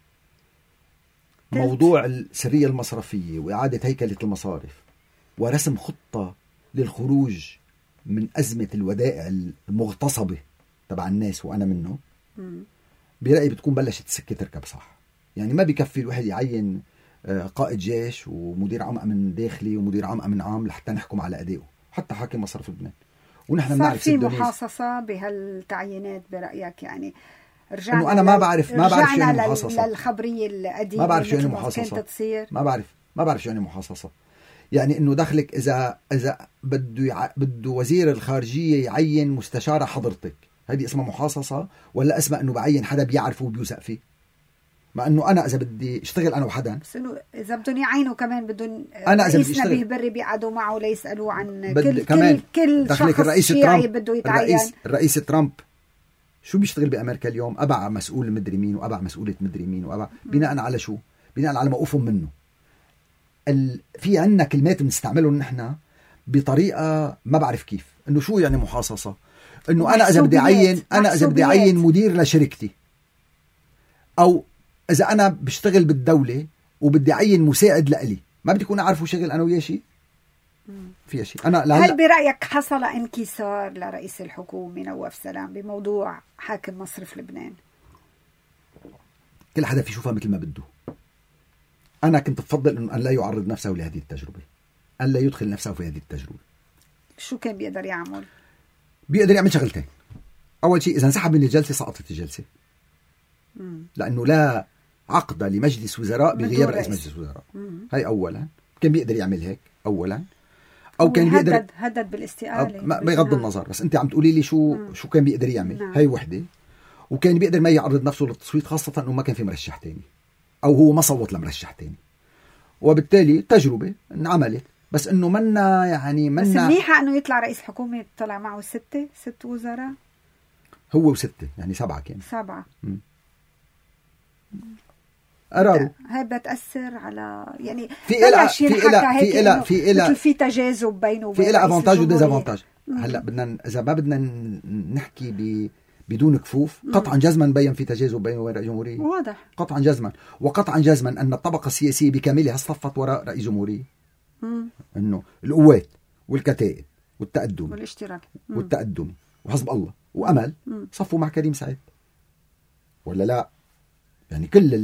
موضوع السرية المصرفية وإعادة هيكلة المصارف ورسم خطة للخروج من أزمة الودائع المغتصبة تبع الناس وأنا منه، برأيي بتكون بلشت السكة تركب صح. يعني ما بيكفي الواحد يعين قائد جيش ومدير عام أمن داخلي ومدير عام أمن عام لحتى نحكم على أدائه، حتى حاكم مصرف لبنان. ونحن بنعرف في محاصصة بهالتعيينات برأيك؟ يعني رجعنا أنا ما بعرف شو يعني محاصصة. للخبرية القديمة ما بعرف شو يعني محاصصة. ما بعرف شو يعني محاصصة. يعني إنه دخلك إذا بده وزير الخارجية يعين مستشارة حضرتك، هذه اسمها محاصصة ولا اسمها إنه بعين حدا بيعرفه وبيوثق فيه؟ مع إنه أنا إذا بدي اشتغل أنا وحدا، بس إنه إذا بدهم يعينوا كمان بدهم رئيس نبيه بري بيقعدوا معه ليسألوا عن كل شخص شيعي بده يتعين. الرئيس ترامب شو بيشتغل بأمريكا اليوم؟ أبع مسؤول مدري مين وأبع مسؤولة مدري مين وأبع بناء على شو؟ بناء على موقفهم منه. في عنا كلمات بنستعملهم نحن بطريقة ما بعرف كيف. إنه شو يعني محاصصة؟ إنه أنا إذا بدي أعين مدير لشركتي، أو إذا أنا بشتغل بالدولة وبدي أعين مساعد لإلي، ما بدي أكون أعرف شغل أنا وياه شيء. في شيء. هل برأيك حصل انكسار لرئيس الحكومة نواف سلام بموضوع حاكم مصرف لبنان؟ كل حدا في يشوفها مثل ما بده. أنا كنت بفضل أن لا يعرض نفسه لهذه التجربة، أن لا يدخل نفسه في هذه التجربة. شو كان بيقدر يعمل؟ بيقدر يعمل شغلتين. أول شيء إذا انسحب من الجلسة سقطت الجلسة، لأنه لا عقد لمجلس وزراء بغياب رئيس مجلس وزراء. هاي أولا كان بيقدر يعمل هيك أولا، أو كان بيقدر هدد بالاستقالة بغض النظر. بس أنت عم تقولي لي شو كان بيقدر يعمل. هاي وحدة. وكان بيقدر ما يعرض نفسه للتصويت، خاصة أنه ما كان في مرشح تاني أو هو ما صوت لمرشح تاني، وبالتالي تجربة انعملت. بس إنه منا يعني بس منيحة إنه يطلع رئيس حكومة طلع معه 6 وزراء، هو و6 يعني 7 كان 7 قراروا. هاي بتأثر على يعني في تجاذب بينه وبين في إلى افانتاج وديزافانتاج. هلا اذا ما بدنا نحكي بدون كفوف، قطعا جزما بين في تجاذب بينه وبين رئيس جمهورية، واضح قطعا جزما. وقطعا جزما ان الطبقة السياسية بكاملها اصطفت وراء رئيس جمهورية. انه القوات والكتائب والتقدم والاشتراك والتقدم وحزب الله وامل صفوا مع كريم سعيد، ولا لا؟ يعني كل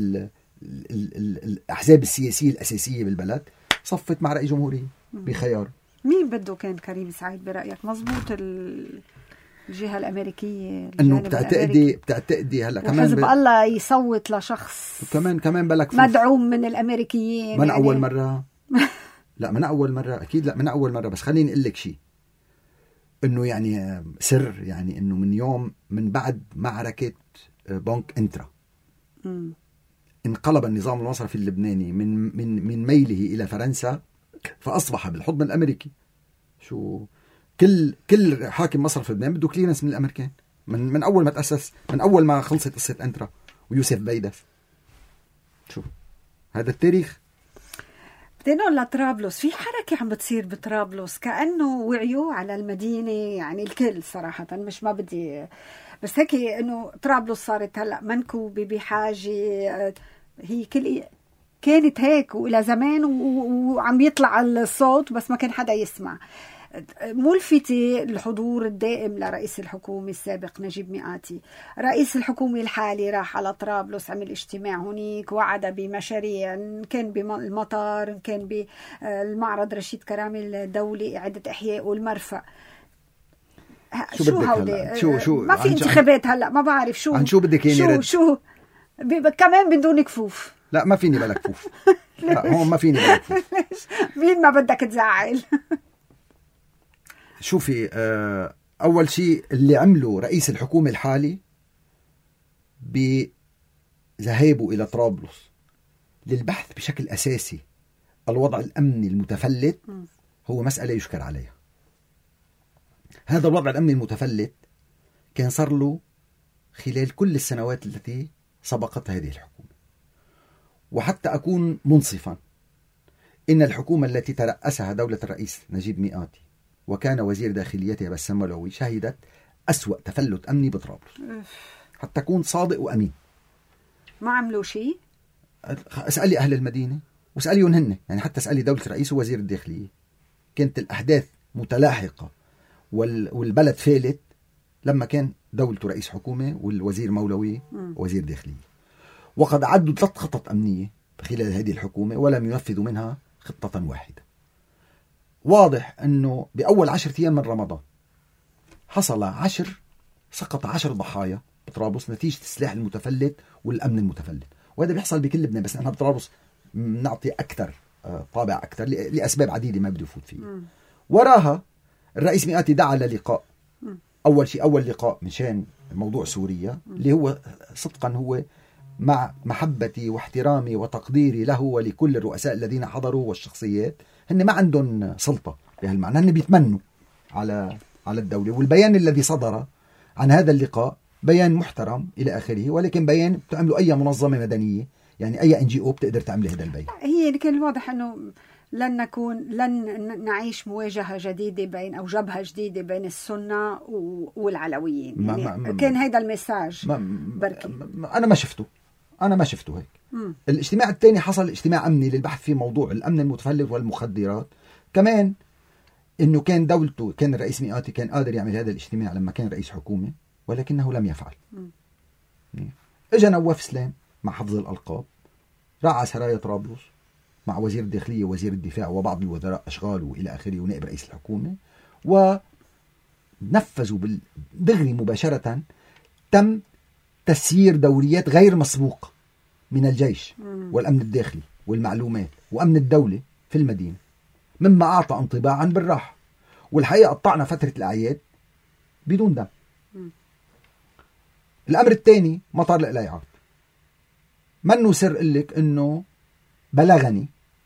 الأحزاب السياسية الأساسية بالبلد صفت مع رئيس جمهورية بخيار. مين بده كان كريم سعيد برأيك؟ مظبوط الجهة الأمريكية إنه بتعتقدي هلا كمان حزب الله يصوت لشخص كمان بلك مدعوم من الأمريكيين من يعني أول مرة لا من أول مرة أكيد لا من أول مرة. بس خليني أقول لك شيء، إنه يعني سر، يعني إنه من يوم من بعد معركة بنك انترا انقلب النظام المصرفي اللبناني من ميله إلى فرنسا، فأصبح بالحضن الأمريكي. شو كل حاكم مصرف لبنان بده كليرنس من الأمريكان من أول ما تأسس، من أول ما خلصت قصة انترا ويوسف بيدس. شو هذا التاريخ. بدنا لطرابلس، في حركة عم بتصير بطرابلس كأنه وعيوا على المدينة، يعني الكل صراحة مش ما بدي، بس هيك إنه طرابلس صارت هلأ منكوبة بحاجة. هي كانت هيك وإلى زمان وعم يطلع الصوت بس ما كان حدا يسمع. ملفتة الحضور الدائم لرئيس الحكومة السابق نجيب مئاتي. رئيس الحكومة الحالي راح على طرابلس، عمل اجتماع هناك، وعد بمشاريع، كان بالمطار، كان بالمعرض رشيد كرامي الدولي إعادة إحياء والمرفأ. شو هودي شو ما في انتخابات هلا، ما بعرف شو بدك يعني شو كمان بدون كفوف. لا ما فيني بلا كفوف. لا هون ما فيني بلا كفوف. مين ما بدك تزعل؟ شوفي أول شيء اللي عمله رئيس الحكومة الحالي بذهابه إلى طرابلس للبحث بشكل أساسي الوضع الأمني المتفلت هو مسألة يشكر عليها. هذا الوضع الأمني المتفلت كان صار له خلال كل السنوات التي سبقت هذه الحكومة. وحتى أكون منصفا، إن الحكومة التي ترأسها دولة الرئيس نجيب مئاتي وكان وزير داخليته بسام مولوي شهدت أسوأ تفلت أمني بطرابلس. حتى أكون صادق وأمين، ما عملوا شيء. اسألي أهل المدينة واسأليهم هن، يعني حتى اسألي دولة الرئيس ووزير الداخلية. كانت الأحداث متلاحقة والبلد فالت لما كان دولته رئيس حكومة والوزير مولوي وزير داخلية. وقد عدوا 3 خطط أمنية خلال هذه الحكومة ولم ينفذوا منها خطة واحدة. واضح أنه بأول 10 أيام من رمضان سقط 10 ضحايا بطرابلس نتيجة السلاح المتفلت والأمن المتفلت. وهذا بيحصل بكل لبنان، بس أنا بطرابلس نعطي أكثر طابع أكثر لأسباب عديدة ما بدي أفوت فيه. وراها الرئيس مئاتي دعا للقاء. أول لقاء مشان موضوع سوريا، اللي هو صدقا هو مع محبتي واحترامي وتقديري له ولكل الرؤساء الذين حضروا والشخصيات، هن ما عندهم سلطة بهالمعنى، هن بيتمنوا على الدولة. والبيان الذي صدر عن هذا اللقاء بيان محترم إلى آخره، ولكن بيان بتعمله أي منظمة مدنية، يعني أي NGO بتقدر تعمل هذا البيان. هي كان واضح أنه لن نعيش مواجهة جديدة بين أو جبهة جديدة بين السنة والعلويين. يعني كان هذا المساج بركي. أنا ما شفته هيك. الاجتماع الثاني حصل اجتماع أمني للبحث في موضوع الأمن المتفلت والمخدرات. كمان إنه كان دولته، كان الرئيس مئاتي كان قادر يعمل هذا الاجتماع لما كان رئيس حكومة، ولكنه لم يفعل. اجى نواف سلام مع حفظ الألقاب، راح سرايا طرابلس مع وزير الداخلية ووزير الدفاع وبعض الوزراء أشغال وإلى آخره ونائب رئيس الحكومة، ونفذوا بالدغري مباشرة. تم تسيير دوريات غير مسبوقة من الجيش والأمن الداخلي والمعلومات وأمن الدولة في المدينة، مما أعطى انطباعا بالراحة. والحقيقة قطعنا فترة الأعياد بدون دم. الأمر الثاني مطار القلايعات. منه سر قلك أنه بلغني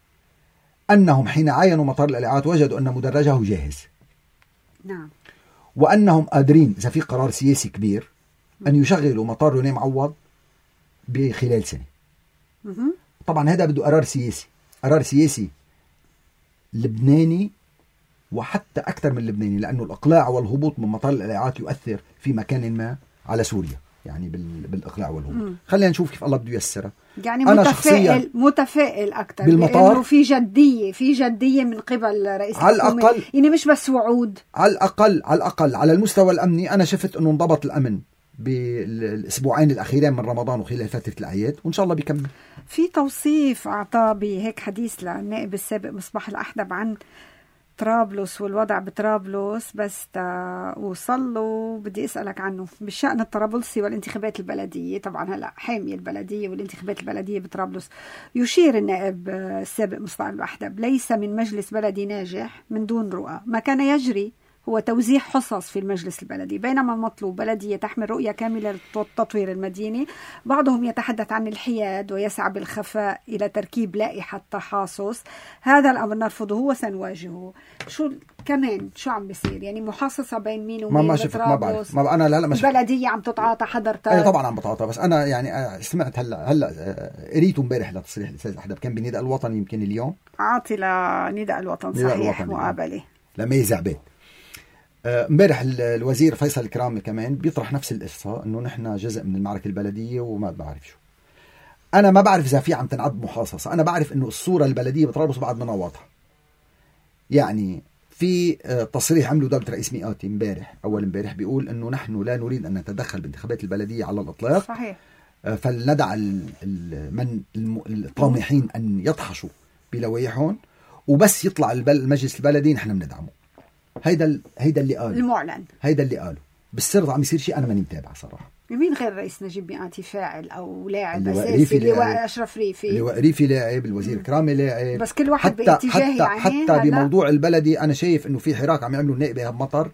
أنهم حين عاينوا مطار القلايعات وجدوا أن مدرجه جاهز. نعم. وأنهم قادرين إذا في قرار سياسي كبير أن يشغلوا مطار روني معوض بخلال سنة. طبعا هذا بده قرار سياسي لبناني، وحتى أكثر من لبناني، لأنه الإقلاع والهبوط من مطار القلايعات يؤثر في مكان ما على سوريا، يعني بالإقلاع والهبوط. خلينا نشوف كيف الله بده ييسرها. يعني متفائل أكثر بالمطار، لأنه في جدية من قبل رئيس على الحكومة، الأقل يعني مش بس وعود. على الأقل على المستوى الأمني أنا شفت أنه انضبط الأمن بالأسبوعين الأخيرين من رمضان وخلال فترة الأعياد، وإن شاء الله بيكمل. في توصيف أعطاه بهيك حديث للنائب السابق مصباح الأحدب عن طرابلس والوضع بطرابلس، بس وصل له بدي أسألك عنه بالشأن الطرابلسي والانتخابات البلدية. طبعا هلأ حامية البلدية والانتخابات البلدية بطرابلس. يشير النائب السابق مصباح الأحدب: ليس من مجلس بلدي ناجح من دون رؤى. ما كان يجري هو توزيع حصص في المجلس البلدي، بينما المطلوب بلدية تحمل رؤية كاملة لتطوير المدينة. بعضهم يتحدث عن الحياد ويسعى بالخفاء إلى تركيب لائحة تحاصص. هذا الأمر نرفضه وسنواجهه. شو عم بيصير؟ يعني محاصصة بين مين ومين؟ ما بعرف. ما أنا لا البلدية عم تتعاطى حضرتها. طبعا عم بتعاطى، بس أنا يعني سمعت هلا قريته امبارح لتصريح الأستاذ أحدب، كان بنداء الوطني يمكن اليوم عاطي لنداء الوطن صحيح مقابلة لميز عبيد. امبارح الوزير فيصل الكرامي كمان بيطرح نفس القصة، انه نحن جزء من المعركة البلدية وما بعرف شو. انا ما بعرف اذا في عم تنعد محاصصة، انا بعرف انه الصورة البلدية بطرابلس بعد منها واضحة. يعني في تصريح عمله دولة رئيس مئاتي امبارح بيقول انه نحن لا نريد ان نتدخل بانتخابات البلدية على الاطلاق. صحيح. فلندع الطامحين ان يطحشوا بلوائحهم، وبس يطلع المجلس البلدي نحن بندعمه. هيدا اللي قاله المعلن، هيدا اللي قاله بالسر. عم يصير شيء انا ماني متابع صراحه. مين غير رئيس نجيب مئاتي فاعل او لاعب اساسي؟ اللواء اشرف ريفي، اللواء ريفي لاعب، الوزير كرامي لاعب، بس كل واحد باتجاه. يعني حتى بموضوع البلدي انا شايف انه في حراك عم يعملوا النائب ايهاب مطر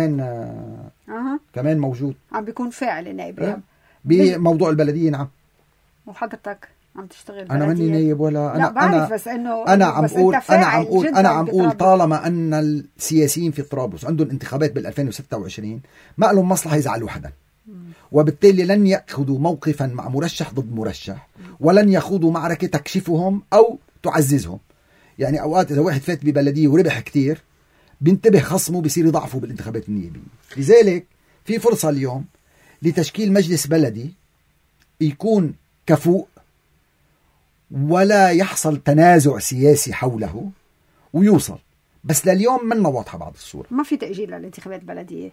كمان موجود، عم بيكون فاعل النائب ايهاب بموضوع البلديه. نعم. وحضرتك عم تشتغل انا ماني نايب ولا لا بعرف، بس انه انا عم اقول طالما ان السياسيين في طرابلس عندهم انتخابات بال2026 ما لهم مصلحه يزعلوا حدا، وبالتالي لن ياخذوا موقفا مع مرشح ضد مرشح، ولن يخوضوا معركه تكشفهم او تعززهم. يعني اوقات اذا واحد فات ببلديه وربح كتير بينتبه خصمه بيصير يضعفه بالانتخابات النيابيه. لذلك في فرصه اليوم لتشكيل مجلس بلدي يكون كفؤ ولا يحصل تنازع سياسي حوله ويوصل. بس لليوم منا واضحة بعض الصورة. ما في تأجيل للانتخابات البلدية.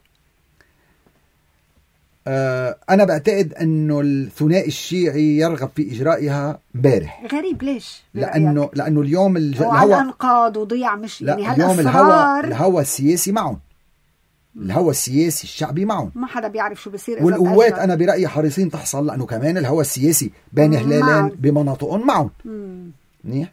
أنا بعتقد أنه الثنائي الشيعي يرغب في إجرائها امبارح. غريب ليش؟ لأنه اليوم الهوى أنقاض وضيع، مش يعني اليوم الهوى السياسي معهم، الهوى السياسي الشعبي معهم، ما حدا بيعرف شو بصير. والقوات أنا برأيي حريصين تحصل، لأنه كمان الهوى السياسي بين هلالين بمناطقهم معهم. منيح.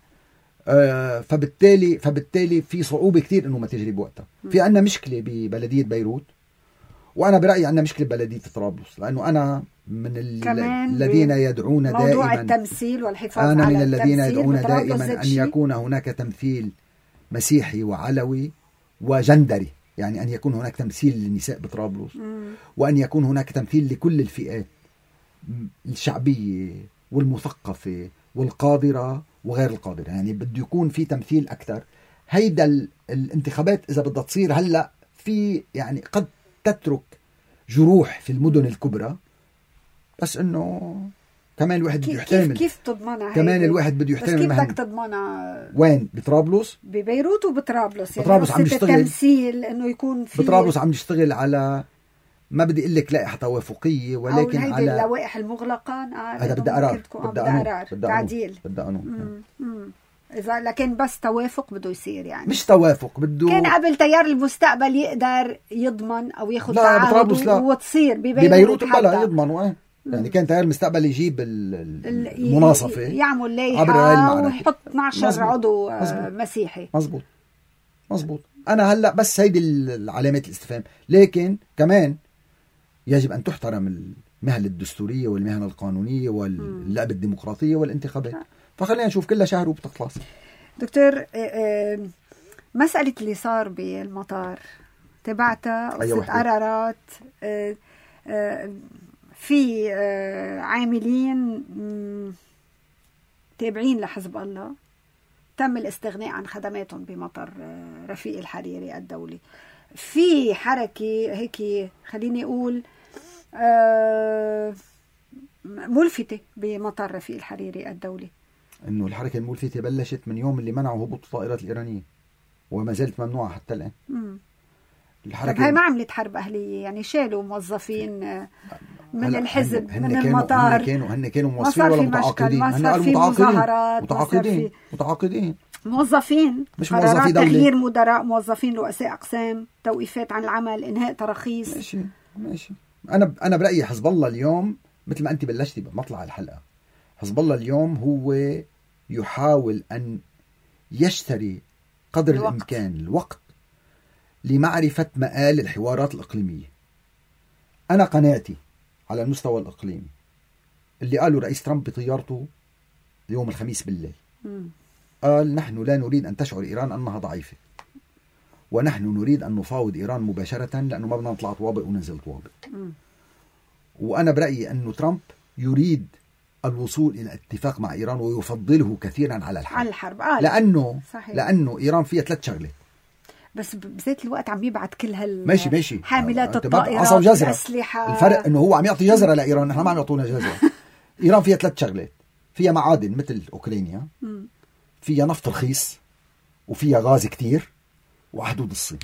فبالتالي في صعوبة كتير إنه ما تجري بوقتها. في عنا مشكلة ببلدية بيروت، وأنا برأيي عنا مشكلة ببلدية طرابلس، لأنه أنا من الذين يدعون دائما موضوع التمثيل والحفاظ أنا على من الذين يدعون دائما أن يكون يكون هناك تمثيل مسيحي وعلوي وجندري، يعني أن يكون هناك تمثيل للنساء بطرابلس، وأن يكون هناك تمثيل لكل الفئات الشعبية والمثقفة والقادرة وغير القادرة. يعني بده يكون في تمثيل أكثر. هيدا الانتخابات إذا بدها تصير هلأ في يعني قد تترك جروح في المدن الكبرى، بس إنه كمان الواحد بده يحترم. كيف تضمنها؟ كمان الواحد بده يحترم. كيف بدك تضمنها؟ وين؟ بطرابلس؟ ببيروت وبطرابلس. يعني بطرابلس عم يشتغل التمثيل انه يكون في بطرابلس عم يشتغل على، ما بدي اقول لك لائحه توافقيه، ولكن أو على اللوائح المغلقه. هذا بدها قرار، بدها تعديل، بدها قانون. إذا لكن بس توافق بده يصير، يعني مش توافق بده. كان قبل تيار المستقبل يقدر يضمن أو ياخذ تعهد وتصير ببيروت بلا يضمن. يعني كان تيار المستقبل يجيب المناصفة يعمل لائحة ويحط 12 عضو مسيحي. مزبوط. أنا هلأ بس هيدي العلامات الاستفهام. لكن كمان يجب أن تحترم المهنة الدستورية والمهنة القانونية واللعبة الديمقراطية والانتخابات. فخلينا نشوف كلها شهر وبتخلص. دكتور، مسألة اللي صار بالمطار تبعتها وست قرارات. في عاملين تابعين لحزب الله تم الاستغناء عن خدماتهم بمطار رفيق الحريري الدولي. في حركة هيك خليني أقول ملفتة بمطار رفيق الحريري الدولي. إنه الحركة الملفتة بلشت من يوم اللي منعوا هبوط الطائرات الإيرانية وما زالت ممنوعة حتى الآن. الحركة هاي ما عملت حرب أهلية، يعني شالوا موظفين من الحزب من المطار. هن كانوا موظفين ولا متعاقدين؟ ما في مظاهرات، متعاقدين موظفين، مش موظفين دولة. تغيير مدراء، موظفين رؤساء أقسام، توقيفات عن العمل، إنهاء تراخيص. ماشي. أنا برأيي حزب الله اليوم مثل ما أنت بلشتي بمطلع الحلقة، حزب الله اليوم هو يحاول أن يشتري قدر الإمكان الوقت لمعرفة مآل الحوارات الإقليمية. أنا قناعتي على المستوى الإقليمي اللي قاله رئيس ترامب بطيارته يوم الخميس بالليل، قال نحن لا نريد أن تشعر إيران أنها ضعيفة، ونحن نريد أن نفاوض إيران مباشرة لأنه ما بدنا نطلع طوابق وننزل طوابق. وأنا برأيي أن ترامب يريد الوصول إلى اتفاق مع إيران ويفضله كثيرا على الحرب. لأنه إيران فيها 3 شغلات، بس بذات الوقت عم يبعت كل ماشي حاملات الطائرات الأسلحة. الفرق إنه هو عم يعطي جزرة لإيران، نحن ما عم يعطونا جزرة. إيران فيها 3 شغلات، فيها معادن مثل أوكرانيا، فيها نفط رخيص، وفيها غاز كتير، وحدود الصين.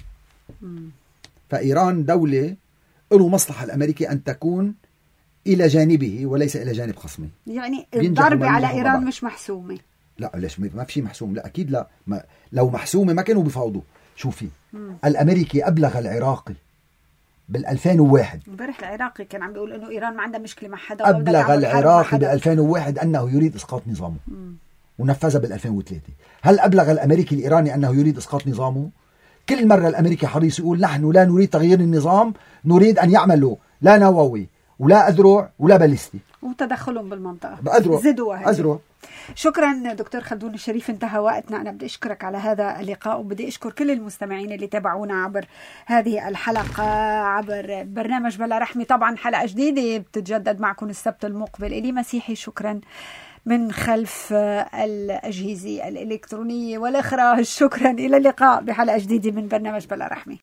فإيران دولة له مصلحة الأمريكي أن تكون إلى جانبه وليس إلى جانب خصمه. يعني الضربة على إيران مش محسومة. لا ليش ما في شيء محسوم؟ لا أكيد لا. لو محسومة ما كانوا بيفاوضوا. شوفي الأمريكي أبلغ العراقي بال2001. امبارح العراقي كان عم بيقول إنه إيران ما عندها مشكلة مع حدا. أبلغ العراقي ب2001 أنه يريد إسقاط نظامه ونفذها بال2003. هل أبلغ الأمريكي الإيراني أنه يريد إسقاط نظامه؟ كل مرة الأمريكي حريص يقول نحن لا نريد تغيير النظام، نريد أن يعملوا لا نووي ولا أذرع ولا باليستي وتدخلهم بالمنطقة أذرع. شكرا دكتور خلدون الشريف، انتهى وقتنا. أنا بدي أشكرك على هذا اللقاء، وبدي أشكر كل المستمعين اللي تابعونا عبر هذه الحلقة عبر برنامج بلا رحمة. طبعا حلقة جديدة بتتجدد معكم السبت المقبل. إلي مسيحي، شكرا من خلف الأجهزة الإلكترونية والإخراج. شكرا، إلى اللقاء بحلقة جديدة من برنامج بلا رحمة.